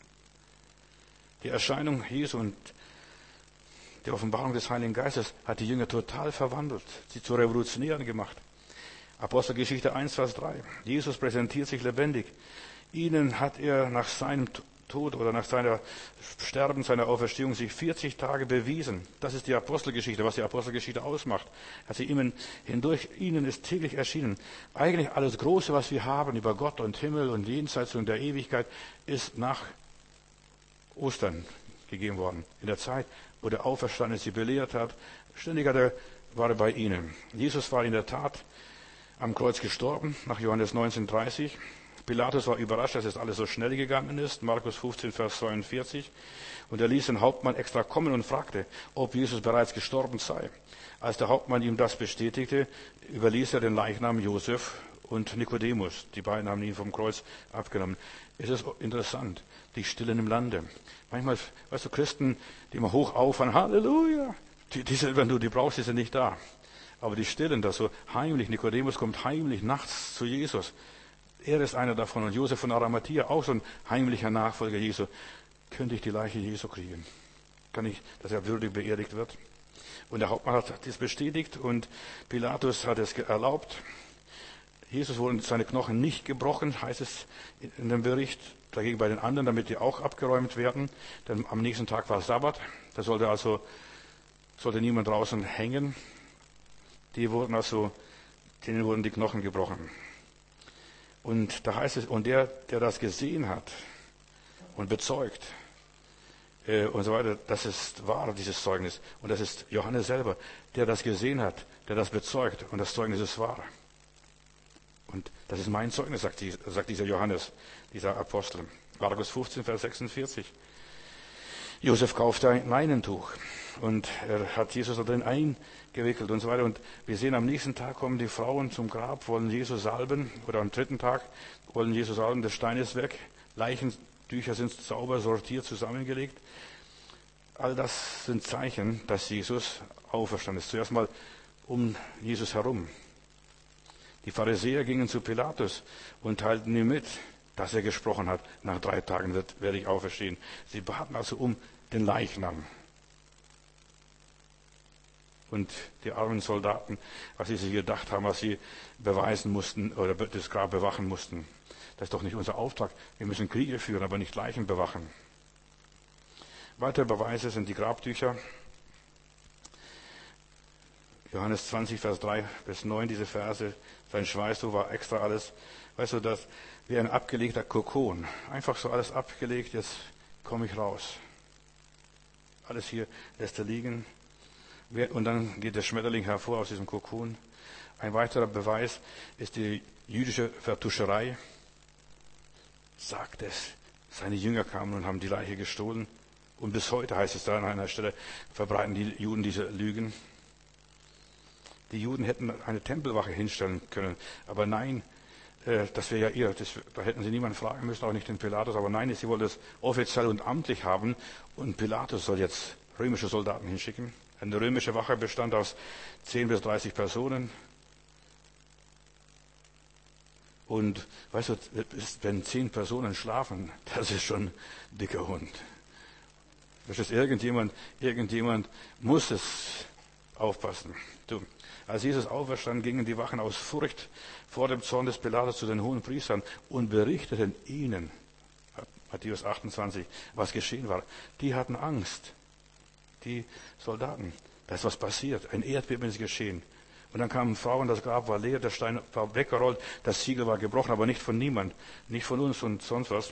Die Erscheinung Jesu und die Offenbarung des Heiligen Geistes hat die Jünger total verwandelt, sie zu Revolutionären gemacht. Apostelgeschichte eins, Vers drei. Jesus präsentiert sich lebendig. Ihnen hat er nach seinem Tod oder nach seiner Sterben, seiner Auferstehung sich vierzig Tage bewiesen. Das ist die Apostelgeschichte, was die Apostelgeschichte ausmacht. Also ihnen hindurch, ihnen ist täglich erschienen. Eigentlich alles Große, was wir haben über Gott und Himmel und Jenseits und der Ewigkeit, ist nach Ostern gegeben worden. In der Zeit, wo der Auferstandene sie belehrt hat, ständig hat er, war er bei ihnen. Jesus war in der Tat am Kreuz gestorben, nach Johannes neunzehn, dreißig. Pilatus war überrascht, dass es alles so schnell gegangen ist. Markus fünfzehn, Vers zweiundvierzig. Und er ließ den Hauptmann extra kommen und fragte, ob Jesus bereits gestorben sei. Als der Hauptmann ihm das bestätigte, überließ er den Leichnam Josef und Nikodemus. Die beiden haben ihn vom Kreuz abgenommen. Es ist interessant, die Stillen im Lande. Manchmal, weißt du, Christen, die immer hoch auffahren, Halleluja, die, die sind, wenn du die brauchst, die sind nicht da. Aber die Stillen, das so heimlich, Nikodemus kommt heimlich nachts zu Jesus. Er ist einer davon. Und Josef von Arimathea, auch so ein heimlicher Nachfolger Jesu. Könnte ich die Leiche Jesu kriegen? Kann ich, dass er würdig beerdigt wird? Und der Hauptmann hat das bestätigt und Pilatus hat es erlaubt. Jesus wurden seine Knochen nicht gebrochen, heißt es in dem Bericht. Dagegen bei den anderen, damit die auch abgeräumt werden. Denn am nächsten Tag war Sabbat. Da sollte also, sollte niemand draußen hängen. Die wurden also, denen wurden die Knochen gebrochen. Und da heißt es, und der, der das gesehen hat und bezeugt äh, und so weiter, das ist wahr, dieses Zeugnis. Und das ist Johannes selber, der das gesehen hat, der das bezeugt und das Zeugnis ist wahr. Und das ist mein Zeugnis, sagt, die, sagt dieser Johannes, dieser Apostel. Markus fünfzehn, Vers sechsundvierzig. Josef kaufte ein Leinentuch und er hat Jesus da drin eingewickelt und so weiter. Und wir sehen, am nächsten Tag kommen die Frauen zum Grab, wollen Jesus salben, oder am dritten Tag wollen Jesus salben, der Stein ist weg, Leichentücher sind sauber sortiert, zusammengelegt. All das sind Zeichen, dass Jesus auferstanden ist. Zuerst mal um Jesus herum. Die Pharisäer gingen zu Pilatus und teilten ihm mit, dass er gesprochen hat, nach drei Tagen wird, werde ich auferstehen. Sie baten also um den Leichnam. Und die armen Soldaten, was sie sich gedacht haben, was sie beweisen mussten oder das Grab bewachen mussten. Das ist doch nicht unser Auftrag. Wir müssen Kriege führen, aber nicht Leichen bewachen. Weitere Beweise sind die Grabtücher. Johannes zwanzig, Vers drei bis neun, diese Verse. Sein Schweißtuch war extra alles. Weißt du, das wie ein abgelegter Kokon. Einfach so alles abgelegt, jetzt komme ich raus. Alles hier lässt er liegen. Und dann geht der Schmetterling hervor aus diesem Kokon. Ein weiterer Beweis ist die jüdische Vertuscherei. Sagt es, seine Jünger kamen und haben die Leiche gestohlen. Und bis heute heißt es da an einer Stelle, verbreiten die Juden diese Lügen. Die Juden hätten eine Tempelwache hinstellen können. Aber nein, äh, das wäre ja ihr. Das, da hätten sie niemanden fragen müssen, auch nicht den Pilatus. Aber nein, sie wollen das offiziell und amtlich haben. Und Pilatus soll jetzt römische Soldaten hinschicken. Eine römische Wache bestand aus zehn bis dreißig Personen. Und weißt du, wenn zehn Personen schlafen, das ist schon ein dicker Hund. Das ist irgendjemand, irgendjemand muss es aufpassen. Du, als Jesus auferstand, gingen die Wachen aus Furcht vor dem Zorn des Pilatus zu den hohen Priestern und berichteten ihnen, Matthäus achtundzwanzig, was geschehen war. Die hatten Angst. Die Soldaten. Da ist was passiert. Ein Erdbeben ist geschehen. Und dann kamen Frauen, das Grab war leer, der Stein war weggerollt, das Siegel war gebrochen, aber nicht von niemand, nicht von uns und sonst was.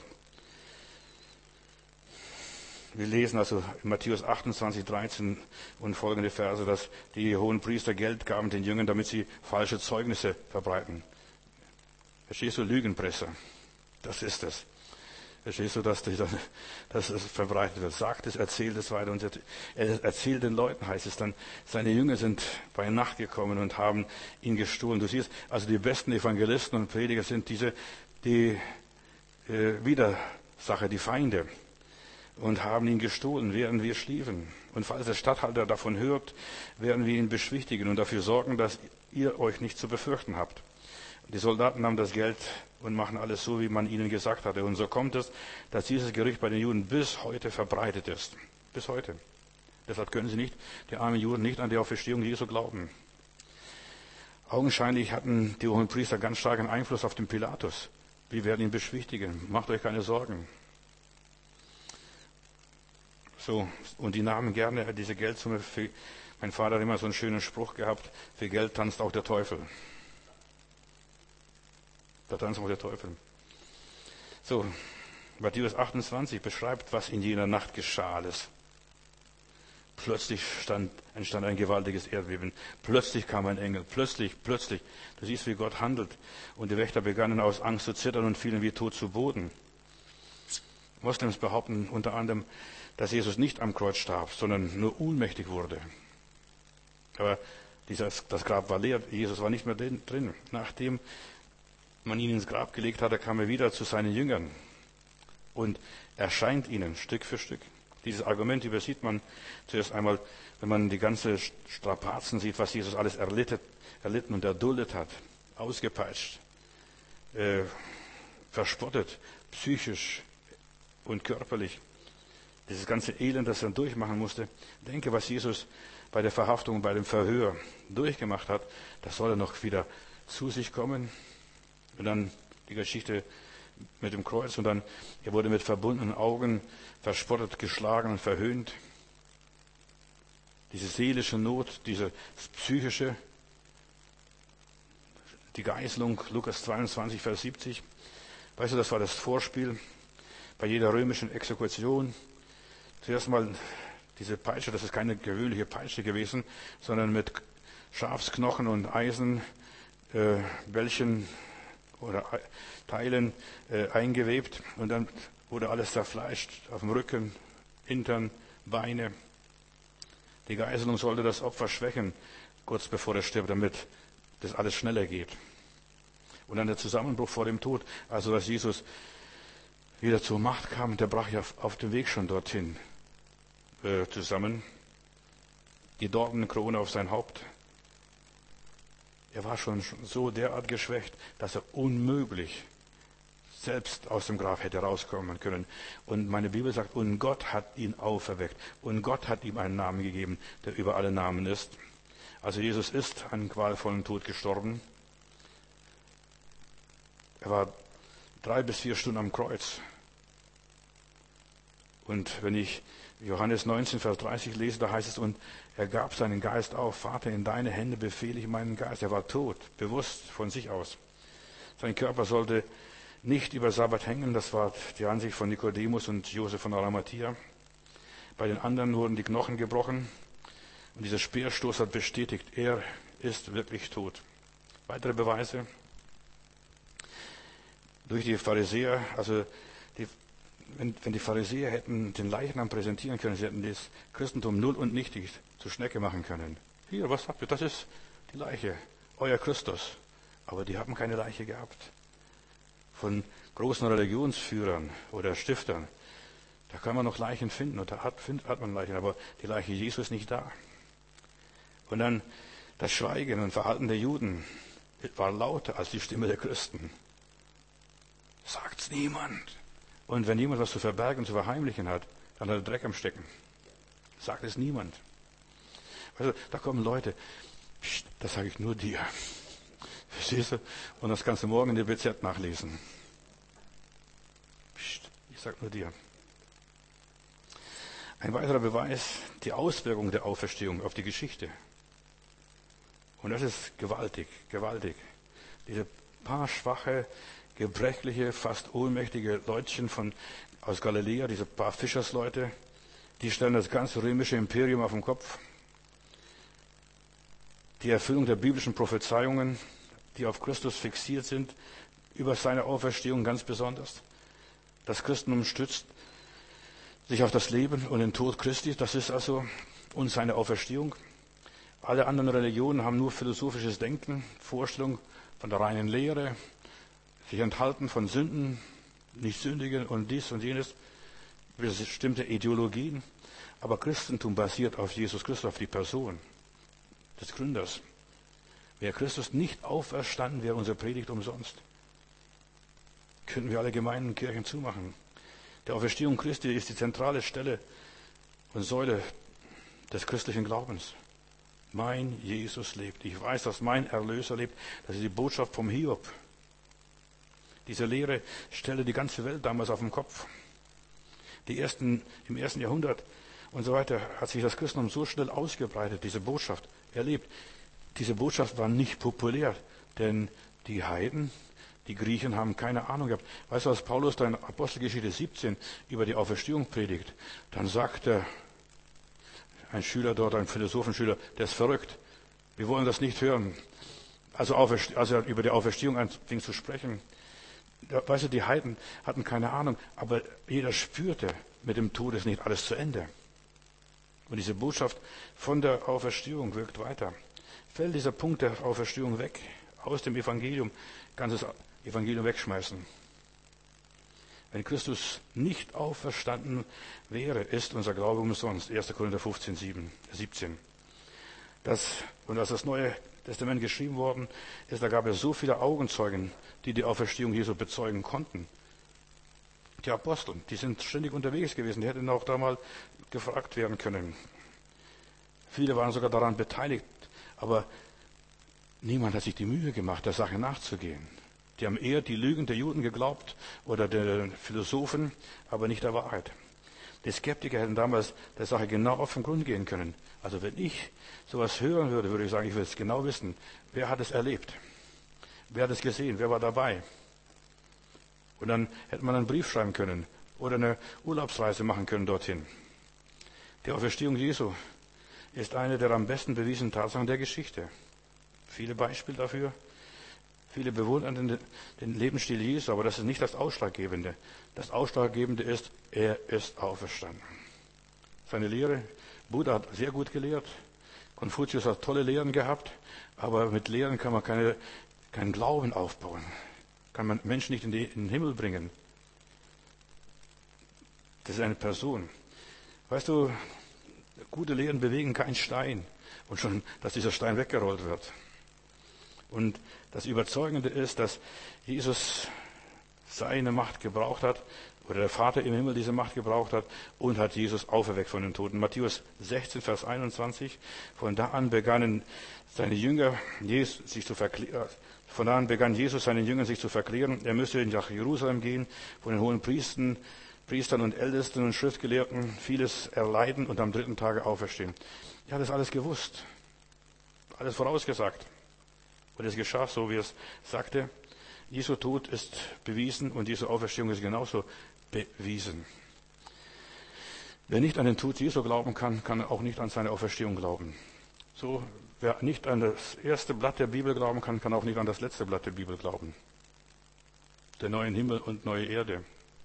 Wir lesen also in Matthäus achtundzwanzig, dreizehn und folgende Verse, dass die hohen Priester Geld gaben den Jüngern, damit sie falsche Zeugnisse verbreiten. Verstehst du? Lügenpresse. Das ist es. Verstehst du, dass, die, dass es verbreitet wird? Sagt es, erzählt es weiter. Und er erzählt den Leuten, heißt es dann, seine Jünger sind bei Nacht gekommen und haben ihn gestohlen. Du siehst, also die besten Evangelisten und Prediger sind diese, die äh, Widersacher, die Feinde. Und haben ihn gestohlen, während wir schliefen. Und falls der Statthalter davon hört, werden wir ihn beschwichtigen und dafür sorgen, dass ihr euch nicht zu befürchten habt. Die Soldaten haben das Geld und machen alles so, wie man ihnen gesagt hatte. Und so kommt es, dass dieses Gerücht bei den Juden bis heute verbreitet ist. Bis heute. Deshalb können sie nicht, die armen Juden, nicht an die Auferstehung Jesu glauben. Augenscheinlich hatten die hohen Priester ganz starken Einfluss auf den Pilatus. Wir werden ihn beschwichtigen. Macht euch keine Sorgen. So, und die nahmen gerne diese Geldsumme. Für, mein Vater hat immer so einen schönen Spruch gehabt, für Geld tanzt auch der Teufel. Da tanzt auch der Teufel. So, Matthäus achtundzwanzig beschreibt, was in jener Nacht geschah alles. Plötzlich stand, entstand ein gewaltiges Erdbeben. Plötzlich kam ein Engel. Plötzlich, plötzlich. Du siehst, wie Gott handelt. Und die Wächter begannen aus Angst zu zittern und fielen wie tot zu Boden. Moslems behaupten unter anderem, dass Jesus nicht am Kreuz starb, sondern nur ohnmächtig wurde. Aber dieses, das Grab war leer. Jesus war nicht mehr drin. Nachdem man ihn ins Grab gelegt hatte, kam er wieder zu seinen Jüngern und erscheint ihnen Stück für Stück. Dieses Argument übersieht man zuerst einmal, wenn man die ganze Strapazen sieht, was Jesus alles erlitten, erlitten und erduldet hat, ausgepeitscht, äh, verspottet, psychisch und körperlich. Dieses ganze Elend, das er durchmachen musste. Denke, was Jesus bei der Verhaftung, bei dem Verhör durchgemacht hat, das soll er noch wieder zu sich kommen. Und dann die Geschichte mit dem Kreuz und dann, er wurde mit verbundenen Augen verspottet, geschlagen und verhöhnt. Diese seelische Not, diese psychische, die Geißelung, Lukas zweiundzwanzig, Vers siebzig. Weißt du, das war das Vorspiel bei jeder römischen Exekution. Zuerst mal diese Peitsche, das ist keine gewöhnliche Peitsche gewesen, sondern mit Schafsknochen und Eisen, äh, Bällchen oder Teilen äh, eingewebt und dann wurde alles zerfleischt auf dem Rücken, Hintern, Beine. Die Geißelung sollte das Opfer schwächen, kurz bevor er stirbt, damit das alles schneller geht. Und dann der Zusammenbruch vor dem Tod, also dass Jesus wieder zur Macht kam, der brach ja auf, auf dem Weg schon dorthin äh, zusammen. Die Dornenkrone auf sein Haupt. Er war schon so derart geschwächt, dass er unmöglich selbst aus dem Grab hätte rauskommen können. Und meine Bibel sagt, und Gott hat ihn auferweckt. Und Gott hat ihm einen Namen gegeben, der über alle Namen ist. Also Jesus ist einen qualvollen Tod gestorben. Er war drei bis vier Stunden am Kreuz. Und wenn ich Johannes neunzehn, Vers dreißig lese, da heißt es, und er gab seinen Geist auf. Vater, in deine Hände befehle ich meinen Geist. Er war tot, bewusst von sich aus. Sein Körper sollte nicht über Sabbat hängen. Das war die Ansicht von Nikodemus und Josef von Arimathea. Bei den anderen wurden die Knochen gebrochen. Und dieser Speerstoß hat bestätigt, er ist wirklich tot. Weitere Beweise. Durch die Pharisäer, also die, wenn, wenn die Pharisäer hätten den Leichnam präsentieren können, sie hätten das Christentum null und nichtig zur Schnecke machen können. Hier, was habt ihr? Das ist die Leiche, euer Christus. Aber die haben keine Leiche gehabt. Von großen Religionsführern oder Stiftern, da kann man noch Leichen finden und da hat, find, hat man Leichen, aber die Leiche Jesu ist nicht da. Und dann das Schweigen und Verhalten der Juden war lauter als die Stimme der Christen. Sagt's niemand. Und wenn jemand was zu verbergen und zu verheimlichen hat, dann hat er Dreck am Stecken. Sagt es niemand. Also, da kommen Leute, pst, das sage ich nur dir. Verstehst du? Und das kannst du morgen in der B Z nachlesen. Psst, ich sag nur dir. Ein weiterer Beweis, die Auswirkung der Auferstehung auf die Geschichte. Und das ist gewaltig, gewaltig. Diese paar schwache, gebrechliche, fast ohnmächtige Leutchen von, aus Galiläa, diese paar Fischersleute, die stellen das ganze römische Imperium auf den Kopf. Die Erfüllung der biblischen Prophezeiungen, die auf Christus fixiert sind, über seine Auferstehung ganz besonders. Das Christentum stützt sich auf das Leben und den Tod Christi. Das ist also und seine Auferstehung. Alle anderen Religionen haben nur philosophisches Denken, Vorstellung von der reinen Lehre, sich enthalten von Sünden, nicht sündigen und dies und jenes, bestimmte Ideologien. Aber Christentum basiert auf Jesus Christus, auf die Person des Gründers. Wäre Christus nicht auferstanden, wäre unsere Predigt umsonst. Könnten wir alle Gemeinden und Kirchen zumachen. Der Auferstehung Christi ist die zentrale Stelle und Säule des christlichen Glaubens. Mein Jesus lebt. Ich weiß, dass mein Erlöser lebt. Das ist die Botschaft vom Hiob. Diese Lehre stellte die ganze Welt damals auf den Kopf. Die ersten, im ersten Jahrhundert und so weiter hat sich das Christentum so schnell ausgebreitet, diese Botschaft erlebt. Diese Botschaft war nicht populär, denn die Heiden, die Griechen haben keine Ahnung gehabt. Weißt du, als Paulus da in Apostelgeschichte siebzehn über die Auferstehung predigt, dann sagte ein Schüler dort, ein Philosophenschüler, der ist verrückt. Wir wollen das nicht hören. Also als er über die Auferstehung anfing zu sprechen, weißt du, die Heiden hatten keine Ahnung, aber jeder spürte, mit dem Tod ist nicht alles zu Ende. Und diese Botschaft von der Auferstehung wirkt weiter. Fällt dieser Punkt der Auferstehung weg, aus dem Evangelium, ganzes Evangelium wegschmeißen. Wenn Christus nicht auferstanden wäre, ist unser Glaube umsonst. erster Korinther fünfzehn, siebzehn. Das, und als das Neue Testament geschrieben worden ist, da gab es so viele Augenzeugen, die die Auferstehung Jesu bezeugen konnten. Die Apostel, die sind ständig unterwegs gewesen, die hätten auch da mal gefragt werden können. Viele waren sogar daran beteiligt, aber niemand hat sich die Mühe gemacht, der Sache nachzugehen. Die haben eher die Lügen der Juden geglaubt oder der Philosophen, aber nicht der Wahrheit. Die Skeptiker hätten damals der Sache genau auf den Grund gehen können. Also wenn ich sowas hören würde, würde ich sagen, ich will es genau wissen. Wer hat es erlebt? Wer hat es gesehen? Wer war dabei? Und dann hätte man einen Brief schreiben können oder eine Urlaubsreise machen können dorthin. Die Auferstehung Jesu ist eine der am besten bewiesenen Tatsachen der Geschichte. Viele Beispiele dafür. Viele bewundern den Lebensstil Jesu, aber das ist nicht das Ausschlaggebende. Das Ausschlaggebende ist, er ist auferstanden. Seine Lehre, Buddha hat sehr gut gelehrt, Konfuzius hat tolle Lehren gehabt, aber mit Lehren kann man keine, keinen Glauben aufbauen. Kann man Menschen nicht in, die, in den Himmel bringen. Das ist eine Person. Weißt du, gute Lehren bewegen keinen Stein. Und schon, dass dieser Stein weggerollt wird. Und das Überzeugende ist, dass Jesus seine Macht gebraucht hat, oder der Vater im Himmel diese Macht gebraucht hat, und hat Jesus auferweckt von den Toten. Matthäus sechzehn, Vers einundzwanzig. Von da an begannen seine Jünger, Jesus, sich zu verklären. Von da an begann Jesus seinen Jüngern sich zu verklären. Er müsse nach Jerusalem gehen, von den hohen Priestern, Priestern und Ältesten und Schriftgelehrten vieles erleiden und am dritten Tage auferstehen. Er hat das alles gewusst, alles vorausgesagt. Und es geschah so, wie er es sagte. Jesu Tod ist bewiesen und Jesu Auferstehung ist genauso bewiesen. Wer nicht an den Tod Jesu glauben kann, kann auch nicht an seine Auferstehung glauben. So, wer nicht an das erste Blatt der Bibel glauben kann, kann auch nicht an das letzte Blatt der Bibel glauben. Der neuen Himmel und neue Erde.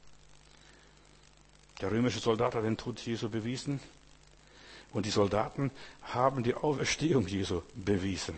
Der römische Soldat hat den Tod Jesu bewiesen und die Soldaten haben die Auferstehung Jesu bewiesen.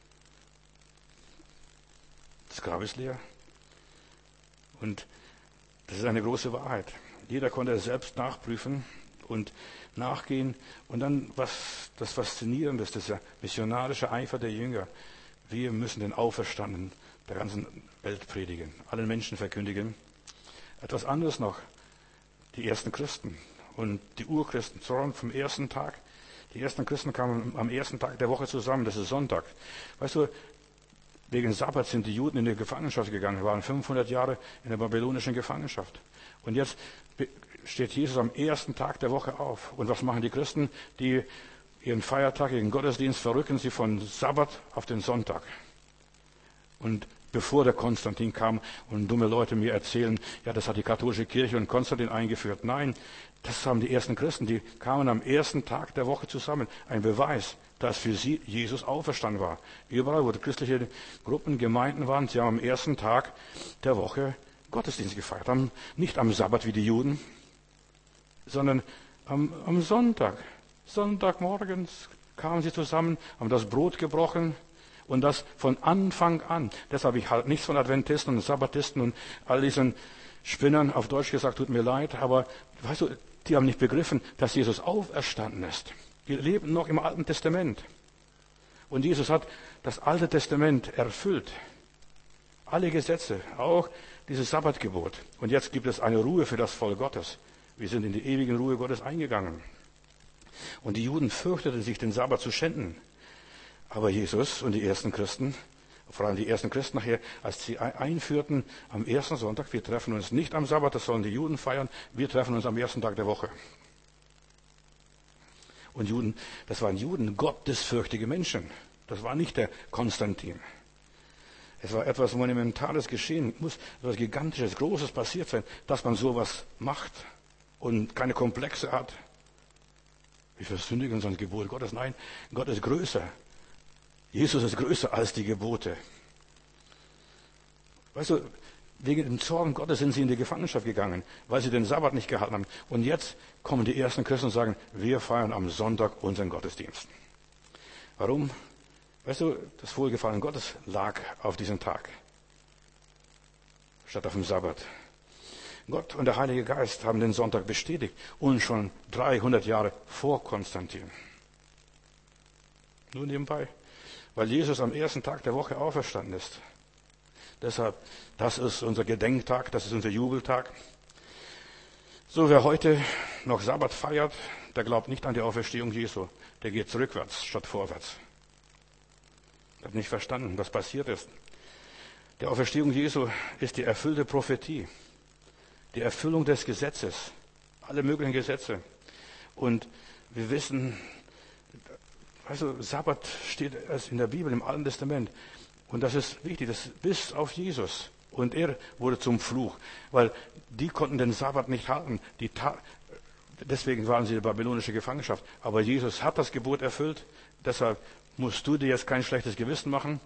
Das Grab ist leer. Und das ist eine große Wahrheit. Jeder konnte es selbst nachprüfen und nachgehen. Und dann, was das Faszinierende ist, dieser missionarische Eifer der Jünger. Wir müssen den Auferstandenen der ganzen Welt predigen, allen Menschen verkündigen. Etwas anderes noch. Die ersten Christen und die Urchristen, vom ersten Tag. Die ersten Christen kamen am ersten Tag der Woche zusammen, das ist Sonntag. Weißt du, wegen Sabbat sind die Juden in die Gefangenschaft gegangen, waren fünfhundert Jahre in der babylonischen Gefangenschaft. Und jetzt steht Jesus am ersten Tag der Woche auf. Und was machen die Christen? Die ihren Feiertag, ihren Gottesdienst verrücken sie von Sabbat auf den Sonntag. Und bevor der Konstantin kam und dumme Leute mir erzählen, ja, das hat die katholische Kirche und Konstantin eingeführt. Nein, das haben die ersten Christen, die kamen am ersten Tag der Woche zusammen. Ein Beweis, dass für sie Jesus auferstanden war. Überall, wo christliche Gruppen, Gemeinden waren, sie haben am ersten Tag der Woche Gottesdienst gefeiert haben. Nicht am Sabbat wie die Juden, sondern am, am Sonntag. Sonntagmorgens kamen sie zusammen, haben das Brot gebrochen und das von Anfang an. Deshalb ich halt nichts von Adventisten und Sabbatisten und all diesen Spinnern, auf Deutsch gesagt, tut mir leid, aber weißt du, die haben nicht begriffen, dass Jesus auferstanden ist. Die leben noch im Alten Testament. Und Jesus hat das Alte Testament erfüllt. Alle Gesetze, auch dieses Sabbatgebot. Und jetzt gibt es eine Ruhe für das Volk Gottes. Wir sind in die ewige Ruhe Gottes eingegangen. Und die Juden fürchteten sich, den Sabbat zu schänden. Aber Jesus und die ersten Christen, vor allem die ersten Christen nachher, als sie einführten am ersten Sonntag, wir treffen uns nicht am Sabbat, das sollen die Juden feiern, wir treffen uns am ersten Tag der Woche. Und Juden, das waren Juden, gottesfürchtige Menschen. Das war nicht der Konstantin. Es war etwas Monumentales geschehen, muss etwas Gigantisches, Großes passiert sein, dass man sowas macht und keine Komplexe hat. Wir versündigen sonst Gebote Gottes. Nein, Gott ist größer. Jesus ist größer als die Gebote. Weißt du, wegen dem Zorn Gottes sind sie in die Gefangenschaft gegangen, weil sie den Sabbat nicht gehalten haben. Und jetzt kommen die ersten Christen und sagen, wir feiern am Sonntag unseren Gottesdienst. Warum? Weißt du, das Wohlgefallen Gottes lag auf diesem Tag, statt auf dem Sabbat. Gott und der Heilige Geist haben den Sonntag bestätigt und schon dreihundert Jahre vor Konstantin. Nur nebenbei, weil Jesus am ersten Tag der Woche auferstanden ist. Deshalb, das ist unser Gedenktag, das ist unser Jubeltag. So, wer heute noch Sabbat feiert, der glaubt nicht an die Auferstehung Jesu. Der geht rückwärts statt vorwärts. Hat nicht verstanden, was passiert ist. Die Auferstehung Jesu ist die erfüllte Prophetie. Die Erfüllung des Gesetzes, alle möglichen Gesetze. Und wir wissen, also Sabbat steht in der Bibel, im Alten Testament. Und das ist wichtig, das ist bis auf Jesus. Und er wurde zum Fluch, weil die konnten den Sabbat nicht halten. Die Ta- Deswegen waren sie in der babylonischen Gefangenschaft. Aber Jesus hat das Gebot erfüllt. Deshalb musst du dir jetzt kein schlechtes Gewissen machen.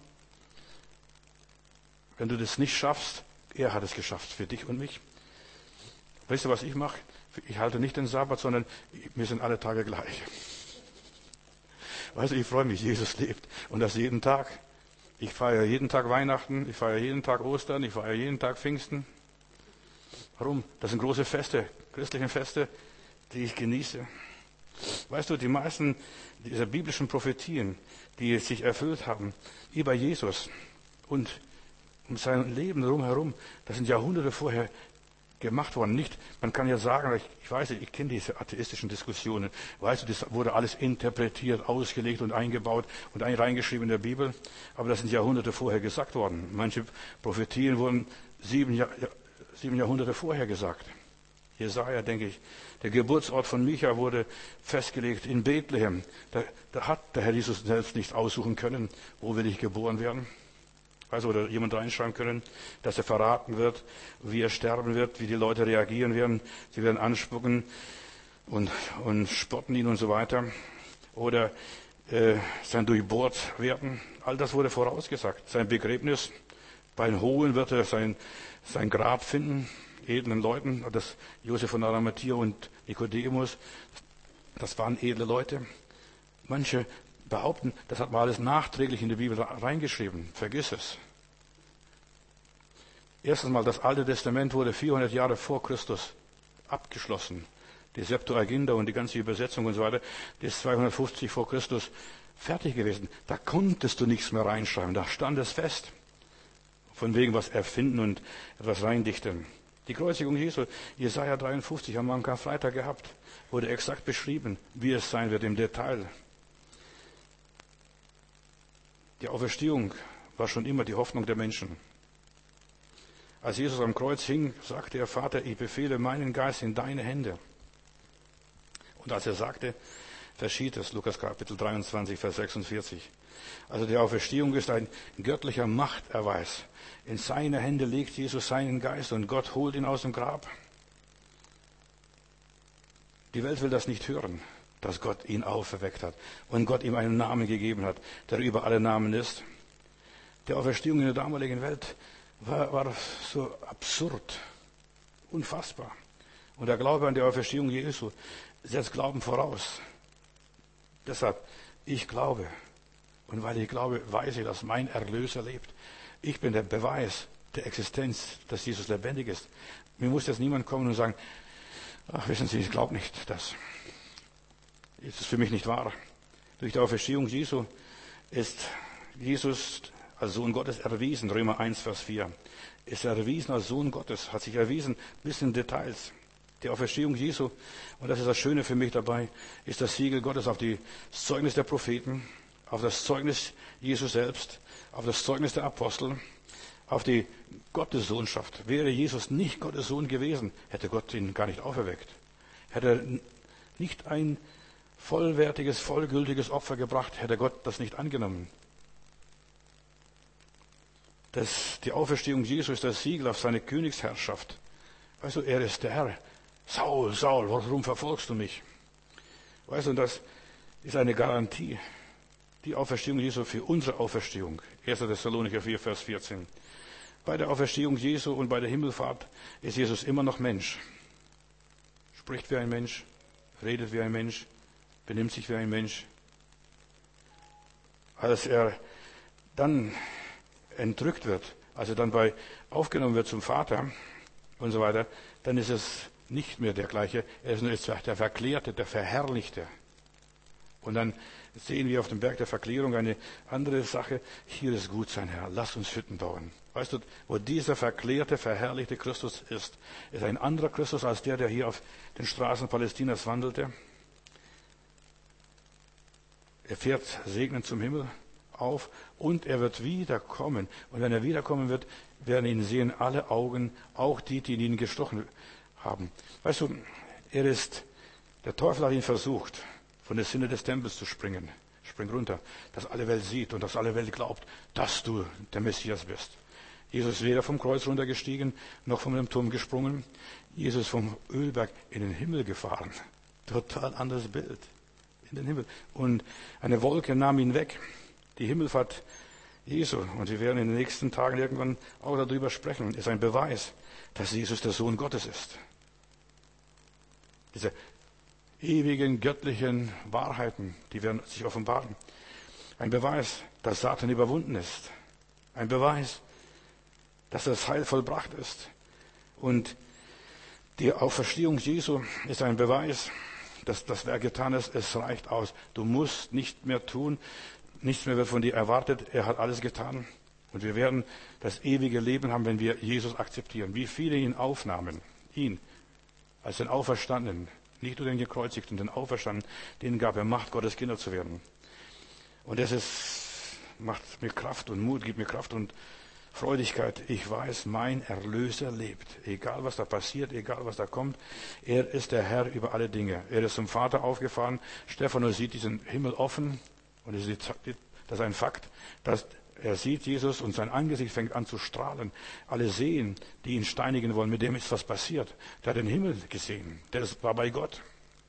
Wenn du das nicht schaffst, er hat es geschafft für dich und mich. Weißt du, was ich mache? Ich halte nicht den Sabbat, sondern wir sind alle Tage gleich. Weißt du, ich freue mich, Jesus lebt. Und das jeden Tag. Ich feiere jeden Tag Weihnachten, ich feiere jeden Tag Ostern, ich feiere jeden Tag Pfingsten. Warum? Das sind große Feste, christliche Feste, die ich genieße. Weißt du, die meisten dieser biblischen Prophetien, die sich erfüllt haben, wie bei Jesus und um sein Leben drumherum, das sind Jahrhunderte vorher gemacht worden. Nicht, man kann ja sagen, ich, ich weiß nicht, ich kenne diese atheistischen Diskussionen. Weißt du, das wurde alles interpretiert, ausgelegt und eingebaut und reingeschrieben in der Bibel. Aber das sind Jahrhunderte vorher gesagt worden. Manche Prophetien wurden sieben, Jahr, sieben Jahrhunderte vorher gesagt. Jesaja, denke ich, der Geburtsort von Micha wurde festgelegt in Bethlehem. Da, da hat der Herr Jesus selbst nicht aussuchen können, wo will ich geboren werden. Also, oder jemand reinschreiben können, dass er verraten wird, wie er sterben wird, wie die Leute reagieren werden. Sie werden anspucken und, und spotten ihn und so weiter. Oder äh, sein durchbohrt werden. All das wurde vorausgesagt. Sein Begräbnis, beim Hohen wird er sein, sein Grab finden, edlen Leuten. Das Josef von Arimathea und Nikodemus, das waren edle Leute. Manche behaupten, das hat man alles nachträglich in die Bibel reingeschrieben. Vergiss es. Erstens mal, das Alte Testament wurde vierhundert Jahre vor Christus abgeschlossen. Die Septuaginta und die ganze Übersetzung und so weiter, die ist zweihundertfünfzig vor Christus fertig gewesen. Da konntest du nichts mehr reinschreiben. Da stand es fest. Von wegen was erfinden und etwas reindichten. Die Kreuzigung Jesu, Jesaja dreiundfünfzig, haben wir am Karfreitag gehabt, wurde exakt beschrieben, wie es sein wird im Detail. Die Auferstehung war schon immer die Hoffnung der Menschen. Als Jesus am Kreuz hing, sagte er, Vater, ich befehle meinen Geist in deine Hände. Und als er sagte, verschied es, Lukas Kapitel dreiundzwanzig, Vers sechsundvierzig. Also die Auferstehung ist ein göttlicher Machterweis. In seine Hände legt Jesus seinen Geist und Gott holt ihn aus dem Grab. Die Welt will das nicht hören, dass Gott ihn auferweckt hat und Gott ihm einen Namen gegeben hat, der über alle Namen ist. Die Auferstehung in der damaligen Welt war, war so absurd, unfassbar. Und der Glaube an die Auferstehung Jesu setzt Glauben voraus. Deshalb, ich glaube. Und weil ich glaube, weiß ich, dass mein Erlöser lebt. Ich bin der Beweis der Existenz, dass Jesus lebendig ist. Mir muss jetzt niemand kommen und sagen, ach, wissen Sie, ich glaube nicht, das ist für mich nicht wahr. Durch die Auferstehung Jesu ist Jesus als Sohn Gottes erwiesen. Römer eins, Vers vier. Ist er erwiesen als Sohn Gottes, hat sich erwiesen bis in Details. Die Auferstehung Jesu, und das ist das Schöne für mich dabei, ist das Siegel Gottes auf das Zeugnis der Propheten, auf das Zeugnis Jesu selbst, auf das Zeugnis der Apostel, auf die Gottessohnschaft. Wäre Jesus nicht Gottes Sohn gewesen, hätte Gott ihn gar nicht auferweckt. Hätte er nicht ein vollwertiges, vollgültiges Opfer gebracht, hätte Gott das nicht angenommen. Das, die Auferstehung Jesu ist das Siegel auf seine Königsherrschaft. Weißt du, er ist der Herr. Saul, Saul, warum verfolgst du mich? Weißt du, das ist eine Garantie. Die Auferstehung Jesu für unsere Auferstehung. erster Thessalonicher vier, Vers vierzehn. Bei der Auferstehung Jesu und bei der Himmelfahrt ist Jesus immer noch Mensch. Spricht wie ein Mensch, redet wie ein Mensch, benimmt sich wie ein Mensch. Als er dann entrückt wird, als er dann bei aufgenommen wird zum Vater und so weiter, dann ist es nicht mehr der gleiche. Er ist nur der Verklärte, der Verherrlichte. Und dann sehen wir auf dem Berg der Verklärung eine andere Sache. Hier ist gut sein Herr, lass uns Hütten bauen. Weißt du, wo dieser verklärte, verherrlichte Christus ist, ist ein anderer Christus als der, der hier auf den Straßen Palästinas wandelte. Er fährt segnend zum Himmel auf und er wird wiederkommen. Und wenn er wiederkommen wird, werden ihn sehen alle Augen, auch die, die ihn gestochen haben. Weißt du, er ist, der Teufel hat ihn versucht, von der Zinne des Tempels zu springen. Spring runter, dass alle Welt sieht und dass alle Welt glaubt, dass du der Messias bist. Jesus ist weder vom Kreuz runtergestiegen, noch von dem Turm gesprungen. Jesus ist vom Ölberg in den Himmel gefahren. Total anderes Bild. In den Himmel. Und eine Wolke nahm ihn weg. Die Himmelfahrt Jesu, und wir werden in den nächsten Tagen irgendwann auch darüber sprechen, ist ein Beweis, dass Jesus der Sohn Gottes ist. Diese ewigen göttlichen Wahrheiten, die werden sich offenbaren. Ein Beweis, dass Satan überwunden ist. Ein Beweis, dass das Heil vollbracht ist. Und die Auferstehung Jesu ist ein Beweis, dass das Werk getan ist. Es reicht aus. Du musst nicht mehr tun. Nichts mehr wird von dir erwartet. Er hat alles getan. Und wir werden das ewige Leben haben, wenn wir Jesus akzeptieren. Wie viele ihn aufnahmen. Ihn als den Auferstandenen. Nicht nur den Gekreuzigten, den Auferstandenen. Denen gab er Macht, Gottes Kinder zu werden. Und das ist, macht mir Kraft und Mut, gibt mir Kraft und Freudigkeit. Ich weiß, mein Erlöser lebt. Egal was da passiert, egal was da kommt. Er ist der Herr über alle Dinge. Er ist zum Vater aufgefahren. Stephanus sieht diesen Himmel offen. Und das ist ein Fakt, dass er sieht Jesus und sein Angesicht fängt an zu strahlen. Alle sehen, die ihn steinigen wollen. Mit dem ist was passiert. Der hat den Himmel gesehen. Der war bei Gott.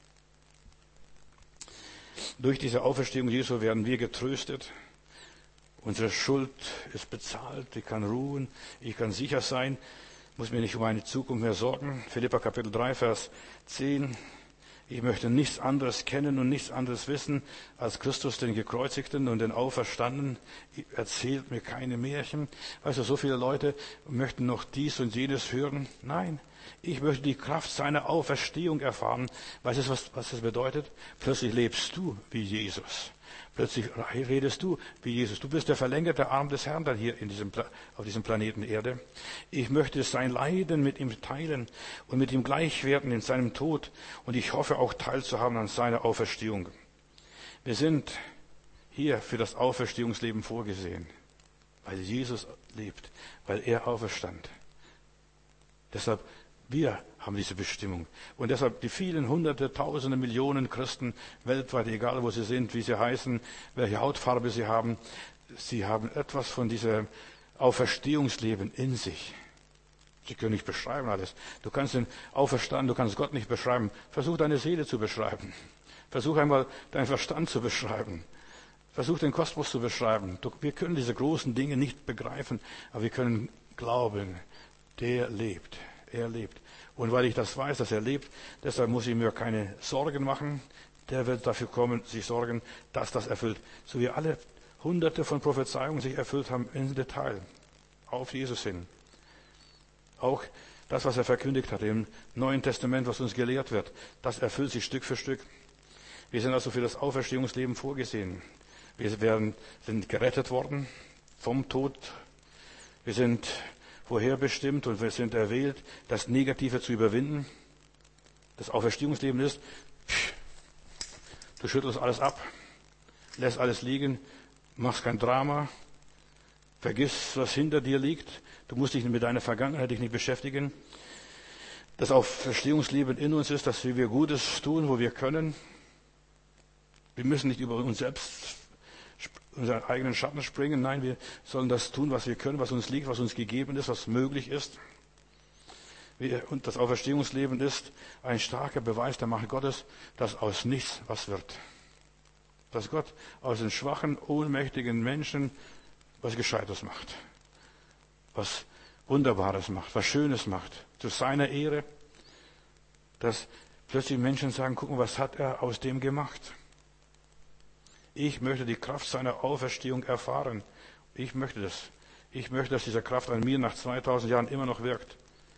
Durch diese Auferstehung Jesu werden wir getröstet. Unsere Schuld ist bezahlt. Ich kann ruhen. Ich kann sicher sein. Muss mir nicht um meine Zukunft mehr sorgen. Philipper Kapitel drei, Vers zehn. Ich möchte nichts anderes kennen und nichts anderes wissen als Christus, den Gekreuzigten und den Auferstandenen. Erzählt mir keine Märchen. Weißt du, so viele Leute möchten noch dies und jenes hören. Nein, ich möchte die Kraft seiner Auferstehung erfahren. Weißt du, was, was das bedeutet? Plötzlich lebst du wie Jesus. Plötzlich redest du wie Jesus. Du bist der verlängerte Arm des Herrn dann hier in diesem, auf diesem Planeten Erde. Ich möchte sein Leiden mit ihm teilen und mit ihm gleich werden in seinem Tod. Und ich hoffe auch teilzuhaben an seiner Auferstehung. Wir sind hier für das Auferstehungsleben vorgesehen, weil Jesus lebt, weil er auferstand. Deshalb wir haben diese Bestimmung. Und deshalb die vielen hunderte, tausende, Millionen Christen weltweit, egal wo sie sind, wie sie heißen, welche Hautfarbe sie haben, sie haben etwas von diesem Auferstehungsleben in sich. Sie können nicht beschreiben alles. Du kannst den Auferstanden, du kannst Gott nicht beschreiben. Versuch deine Seele zu beschreiben. Versuch einmal deinen Verstand zu beschreiben. Versuch den Kosmos zu beschreiben. Wir können diese großen Dinge nicht begreifen, aber wir können glauben, der lebt. Er lebt. Und weil ich das weiß, dass er lebt, deshalb muss ich mir keine Sorgen machen. Der wird dafür kommen, sich sorgen, dass das erfüllt. So wie alle hunderte von Prophezeiungen sich erfüllt haben im Detail. Auf Jesus hin. Auch das, was er verkündigt hat im Neuen Testament, was uns gelehrt wird, das erfüllt sich Stück für Stück. Wir sind also für das Auferstehungsleben vorgesehen. Wir werden, sind gerettet worden vom Tod. Wir sind vorherbestimmt und wir sind erwählt, das Negative zu überwinden. Das Auferstehungsleben ist, pff, du schüttelst alles ab, lässt alles liegen, machst kein Drama, vergiss, was hinter dir liegt. Du musst dich mit deiner Vergangenheit dich nicht beschäftigen. Das Auferstehungsleben in uns ist, dass wir Gutes tun, wo wir können. Wir müssen nicht über uns selbst, unseren eigenen Schatten springen. Nein, wir sollen das tun, was wir können, was uns liegt, was uns gegeben ist, was möglich ist. Und das Auferstehungsleben ist ein starker Beweis der Macht Gottes, dass aus nichts was wird. Dass Gott aus den schwachen, ohnmächtigen Menschen was Gescheites macht. Was Wunderbares macht, was Schönes macht. Zu seiner Ehre. Dass plötzlich Menschen sagen, guck mal, was hat er aus dem gemacht? Ich möchte die Kraft seiner Auferstehung erfahren. Ich möchte das. Ich möchte, dass diese Kraft an mir nach zweitausend Jahren immer noch wirkt.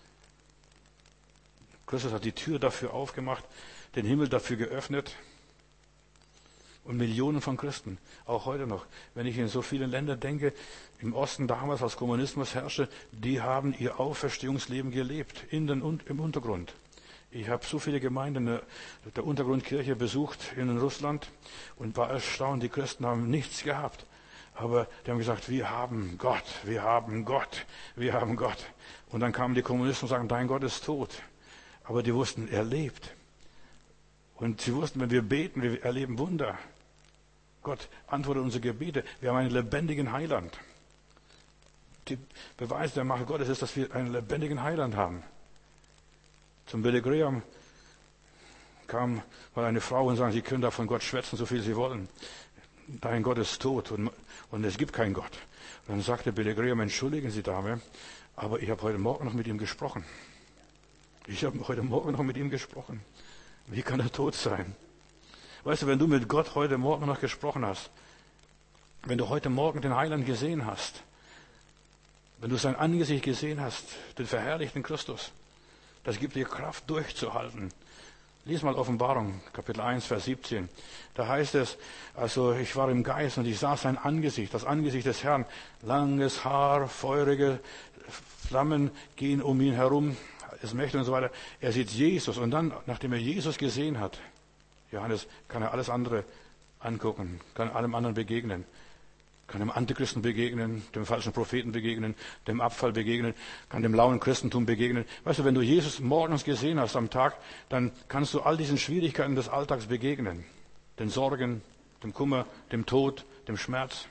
Christus hat die Tür dafür aufgemacht, den Himmel dafür geöffnet. Und Millionen von Christen, auch heute noch. Wenn ich in so viele Länder denke, im Osten damals, als Kommunismus herrschte, die haben ihr Auferstehungsleben gelebt, in den, im Untergrund. Ich habe so viele Gemeinden der Untergrundkirche besucht in Russland und war erstaunt, die Christen haben nichts gehabt. Aber die haben gesagt, wir haben Gott, wir haben Gott, wir haben Gott. Und dann kamen die Kommunisten und sagten, dein Gott ist tot. Aber die wussten, er lebt. Und sie wussten, wenn wir beten, wir erleben Wunder. Gott antwortet unsere Gebete. Wir haben einen lebendigen Heiland. Der Beweis der Macht Gottes ist, dass wir einen lebendigen Heiland haben. Zum Billy Graham kam mal eine Frau und sagte, Sie können da von Gott schwätzen, so viel Sie wollen. Dein Gott ist tot und, und es gibt keinen Gott. Und dann sagte Billy Graham, entschuldigen Sie, Dame, aber ich habe heute Morgen noch mit ihm gesprochen. Ich habe heute Morgen noch mit ihm gesprochen. Wie kann er tot sein? Weißt du, wenn du mit Gott heute Morgen noch gesprochen hast, wenn du heute Morgen den Heiland gesehen hast, wenn du sein Angesicht gesehen hast, den verherrlichten Christus, das gibt dir Kraft durchzuhalten. Lies mal Offenbarung, Kapitel eins, Vers siebzehn. Da heißt es, also ich war im Geist und ich sah sein Angesicht, das Angesicht des Herrn. Langes Haar, feurige Flammen gehen um ihn herum, es mächtig und so weiter. Er sieht Jesus und dann, nachdem er Jesus gesehen hat, Johannes, kann er alles andere angucken, kann allem anderen begegnen. Kann dem Antichristen begegnen, dem falschen Propheten begegnen, dem Abfall begegnen, kann dem lauen Christentum begegnen. Weißt du, wenn du Jesus morgens gesehen hast am Tag, dann kannst du all diesen Schwierigkeiten des Alltags begegnen. Den Sorgen, dem Kummer, dem Tod, dem Schmerz.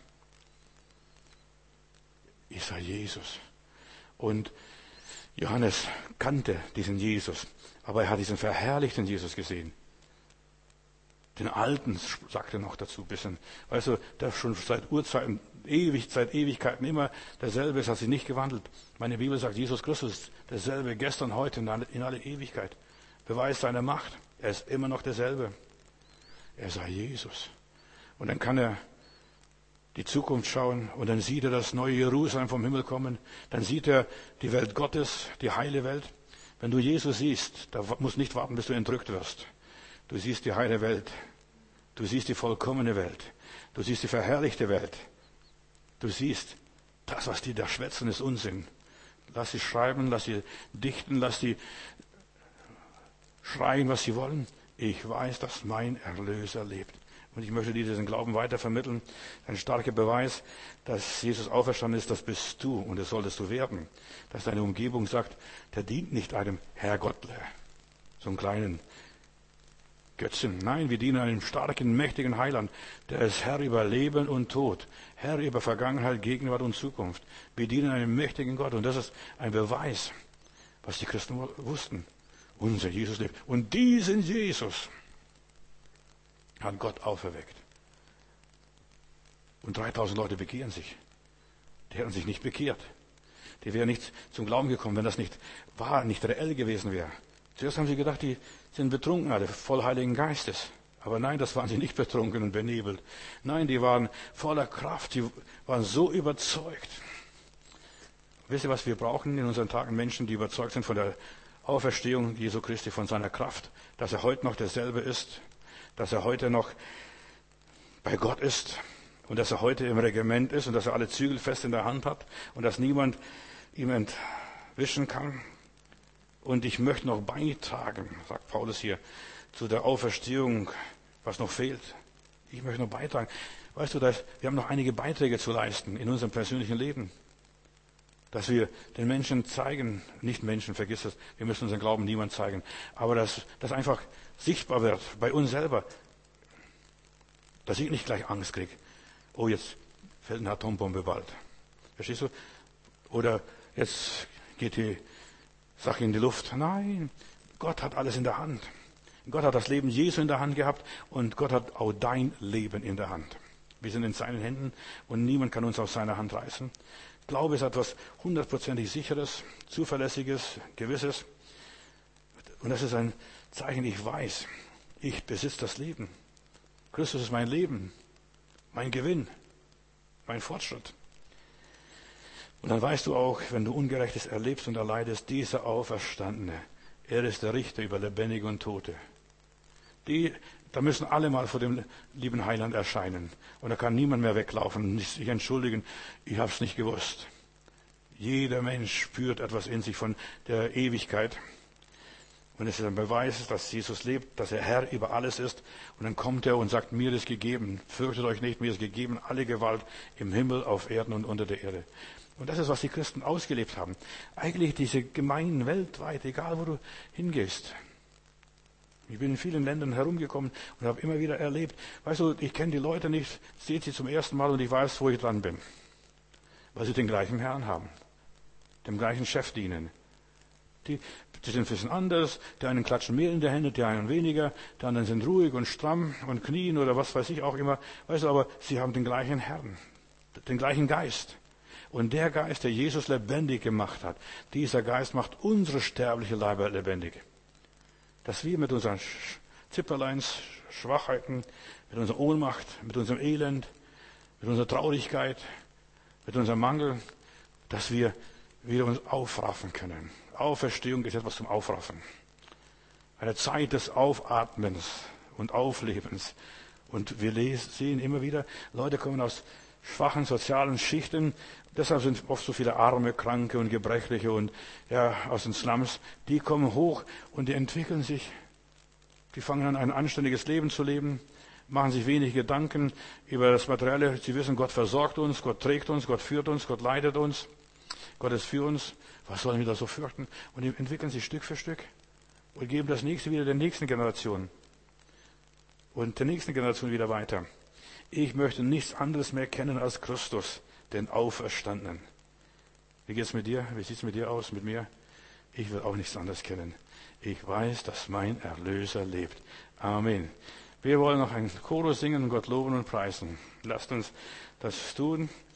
Ich sah Jesus. Und Johannes kannte diesen Jesus, aber er hat diesen verherrlichten Jesus gesehen. Den Alten, sagt er noch dazu ein bisschen. Weißt du, der schon seit Urzeiten, ewig, seit Ewigkeiten immer derselbe ist, hat sich nicht gewandelt. Meine Bibel sagt, Jesus Christus ist derselbe gestern, heute, in alle, in alle Ewigkeit. Beweis seiner Macht. Er ist immer noch derselbe. Er sei Jesus. Und dann kann er die Zukunft schauen und dann sieht er das neue Jerusalem vom Himmel kommen. Dann sieht er die Welt Gottes, die heile Welt. Wenn du Jesus siehst, da musst du nicht warten, bis du entrückt wirst. Du siehst die heile Welt. Du siehst die vollkommene Welt. Du siehst die verherrlichte Welt. Du siehst, das, was die da schwätzen, ist Unsinn. Lass sie schreiben, lass sie dichten, lass sie schreien, was sie wollen. Ich weiß, dass mein Erlöser lebt. Und ich möchte dir diesen Glauben weitervermitteln. Ein starker Beweis, dass Jesus auferstanden ist, das bist du und das solltest du werden. Dass deine Umgebung sagt, der dient nicht einem Herrgottle, so einen kleinen Götzen. Nein, wir dienen einem starken, mächtigen Heiland. Der ist Herr über Leben und Tod. Herr über Vergangenheit, Gegenwart und Zukunft. Wir dienen einem mächtigen Gott. Und das ist ein Beweis, was die Christen wussten. Unser Jesus lebt. Und diesen Jesus hat Gott auferweckt. Und dreitausend Leute bekehren sich. Die hätten sich nicht bekehrt. Die wären nicht zum Glauben gekommen, wenn das nicht wahr, nicht reell gewesen wäre. Zuerst haben sie gedacht, die sind betrunken, alle voll Heiligen Geistes. Aber nein, das waren sie nicht, betrunken und benebelt. Nein, die waren voller Kraft, die waren so überzeugt. Wisst ihr, was wir brauchen in unseren Tagen? Menschen, die überzeugt sind von der Auferstehung Jesu Christi, von seiner Kraft, dass er heute noch derselbe ist, dass er heute noch bei Gott ist und dass er heute im Regiment ist und dass er alle Zügel fest in der Hand hat und dass niemand ihm entwischen kann. Und ich möchte noch beitragen, sagt Paulus hier, zu der Auferstehung, was noch fehlt. Ich möchte noch beitragen. Weißt du, dass wir haben noch einige Beiträge zu leisten in unserem persönlichen Leben. Dass wir den Menschen zeigen, nicht Menschen, vergiss es, wir müssen unseren Glauben niemand zeigen, aber dass das einfach sichtbar wird bei uns selber, dass ich nicht gleich Angst kriege. Oh, jetzt fällt eine Atombombe bald. Verstehst du? Oder jetzt geht die Sache in die Luft. Nein, Gott hat alles in der Hand. Gott hat das Leben Jesu in der Hand gehabt und Gott hat auch dein Leben in der Hand. Wir sind in seinen Händen und niemand kann uns aus seiner Hand reißen. Glaube ist etwas hundertprozentig Sicheres, Zuverlässiges, Gewisses. Und das ist ein Zeichen, ich weiß, ich besitze das Leben. Christus ist mein Leben, mein Gewinn, mein Fortschritt. Und dann weißt du auch, wenn du Ungerechtes erlebst und erleidest, dieser Auferstandene, er ist der Richter über Lebendige und Tote. Die, da müssen alle mal vor dem lieben Heiland erscheinen. Und da kann niemand mehr weglaufen und sich entschuldigen, ich habe es nicht gewusst. Jeder Mensch spürt etwas in sich von der Ewigkeit. Und es ist ein Beweis, dass Jesus lebt, dass er Herr über alles ist. Und dann kommt er und sagt, mir ist gegeben, fürchtet euch nicht, mir ist gegeben alle Gewalt im Himmel, auf Erden und unter der Erde. Und das ist, was die Christen ausgelebt haben. Eigentlich diese Gemeinden weltweit, egal wo du hingehst. Ich bin in vielen Ländern herumgekommen und habe immer wieder erlebt, weißt du, ich kenne die Leute nicht, sehe sie zum ersten Mal und ich weiß, wo ich dran bin. Weil sie den gleichen Herrn haben, dem gleichen Chef dienen. Die, die sind ein bisschen anders, die einen klatschen mehr in der Hände, die einen weniger, die anderen sind ruhig und stramm und knien oder was weiß ich auch immer. Weißt du, aber sie haben den gleichen Herrn, den gleichen Geist. Und der Geist, der Jesus lebendig gemacht hat, dieser Geist macht unsere sterbliche Leiber lebendig. Dass wir mit unseren Zipperleins, Schwachheiten, mit unserer Ohnmacht, mit unserem Elend, mit unserer Traurigkeit, mit unserem Mangel, dass wir wieder uns aufraffen können. Auferstehung ist etwas zum Aufraffen. Eine Zeit des Aufatmens und Auflebens. Und wir lesen, sehen immer wieder, Leute kommen aus schwachen sozialen Schichten. Deshalb sind oft so viele Arme, Kranke und Gebrechliche und ja aus den Slums. Die kommen hoch und die entwickeln sich. Die fangen an, ein anständiges Leben zu leben, machen sich wenig Gedanken über das Materielle. Sie wissen, Gott versorgt uns, Gott trägt uns, Gott führt uns, Gott leitet uns. Gott ist für uns. Was sollen wir da so fürchten? Und die entwickeln sich Stück für Stück und geben das nächste wieder der nächsten Generation und der nächsten Generation wieder weiter. Ich möchte nichts anderes mehr kennen als Christus, den Auferstandenen. Wie geht's mit dir? Wie sieht's mit dir aus, mit mir? Ich will auch nichts anderes kennen. Ich weiß, dass mein Erlöser lebt. Amen. Wir wollen noch einen Chorus singen und Gott loben und preisen. Lasst uns das tun.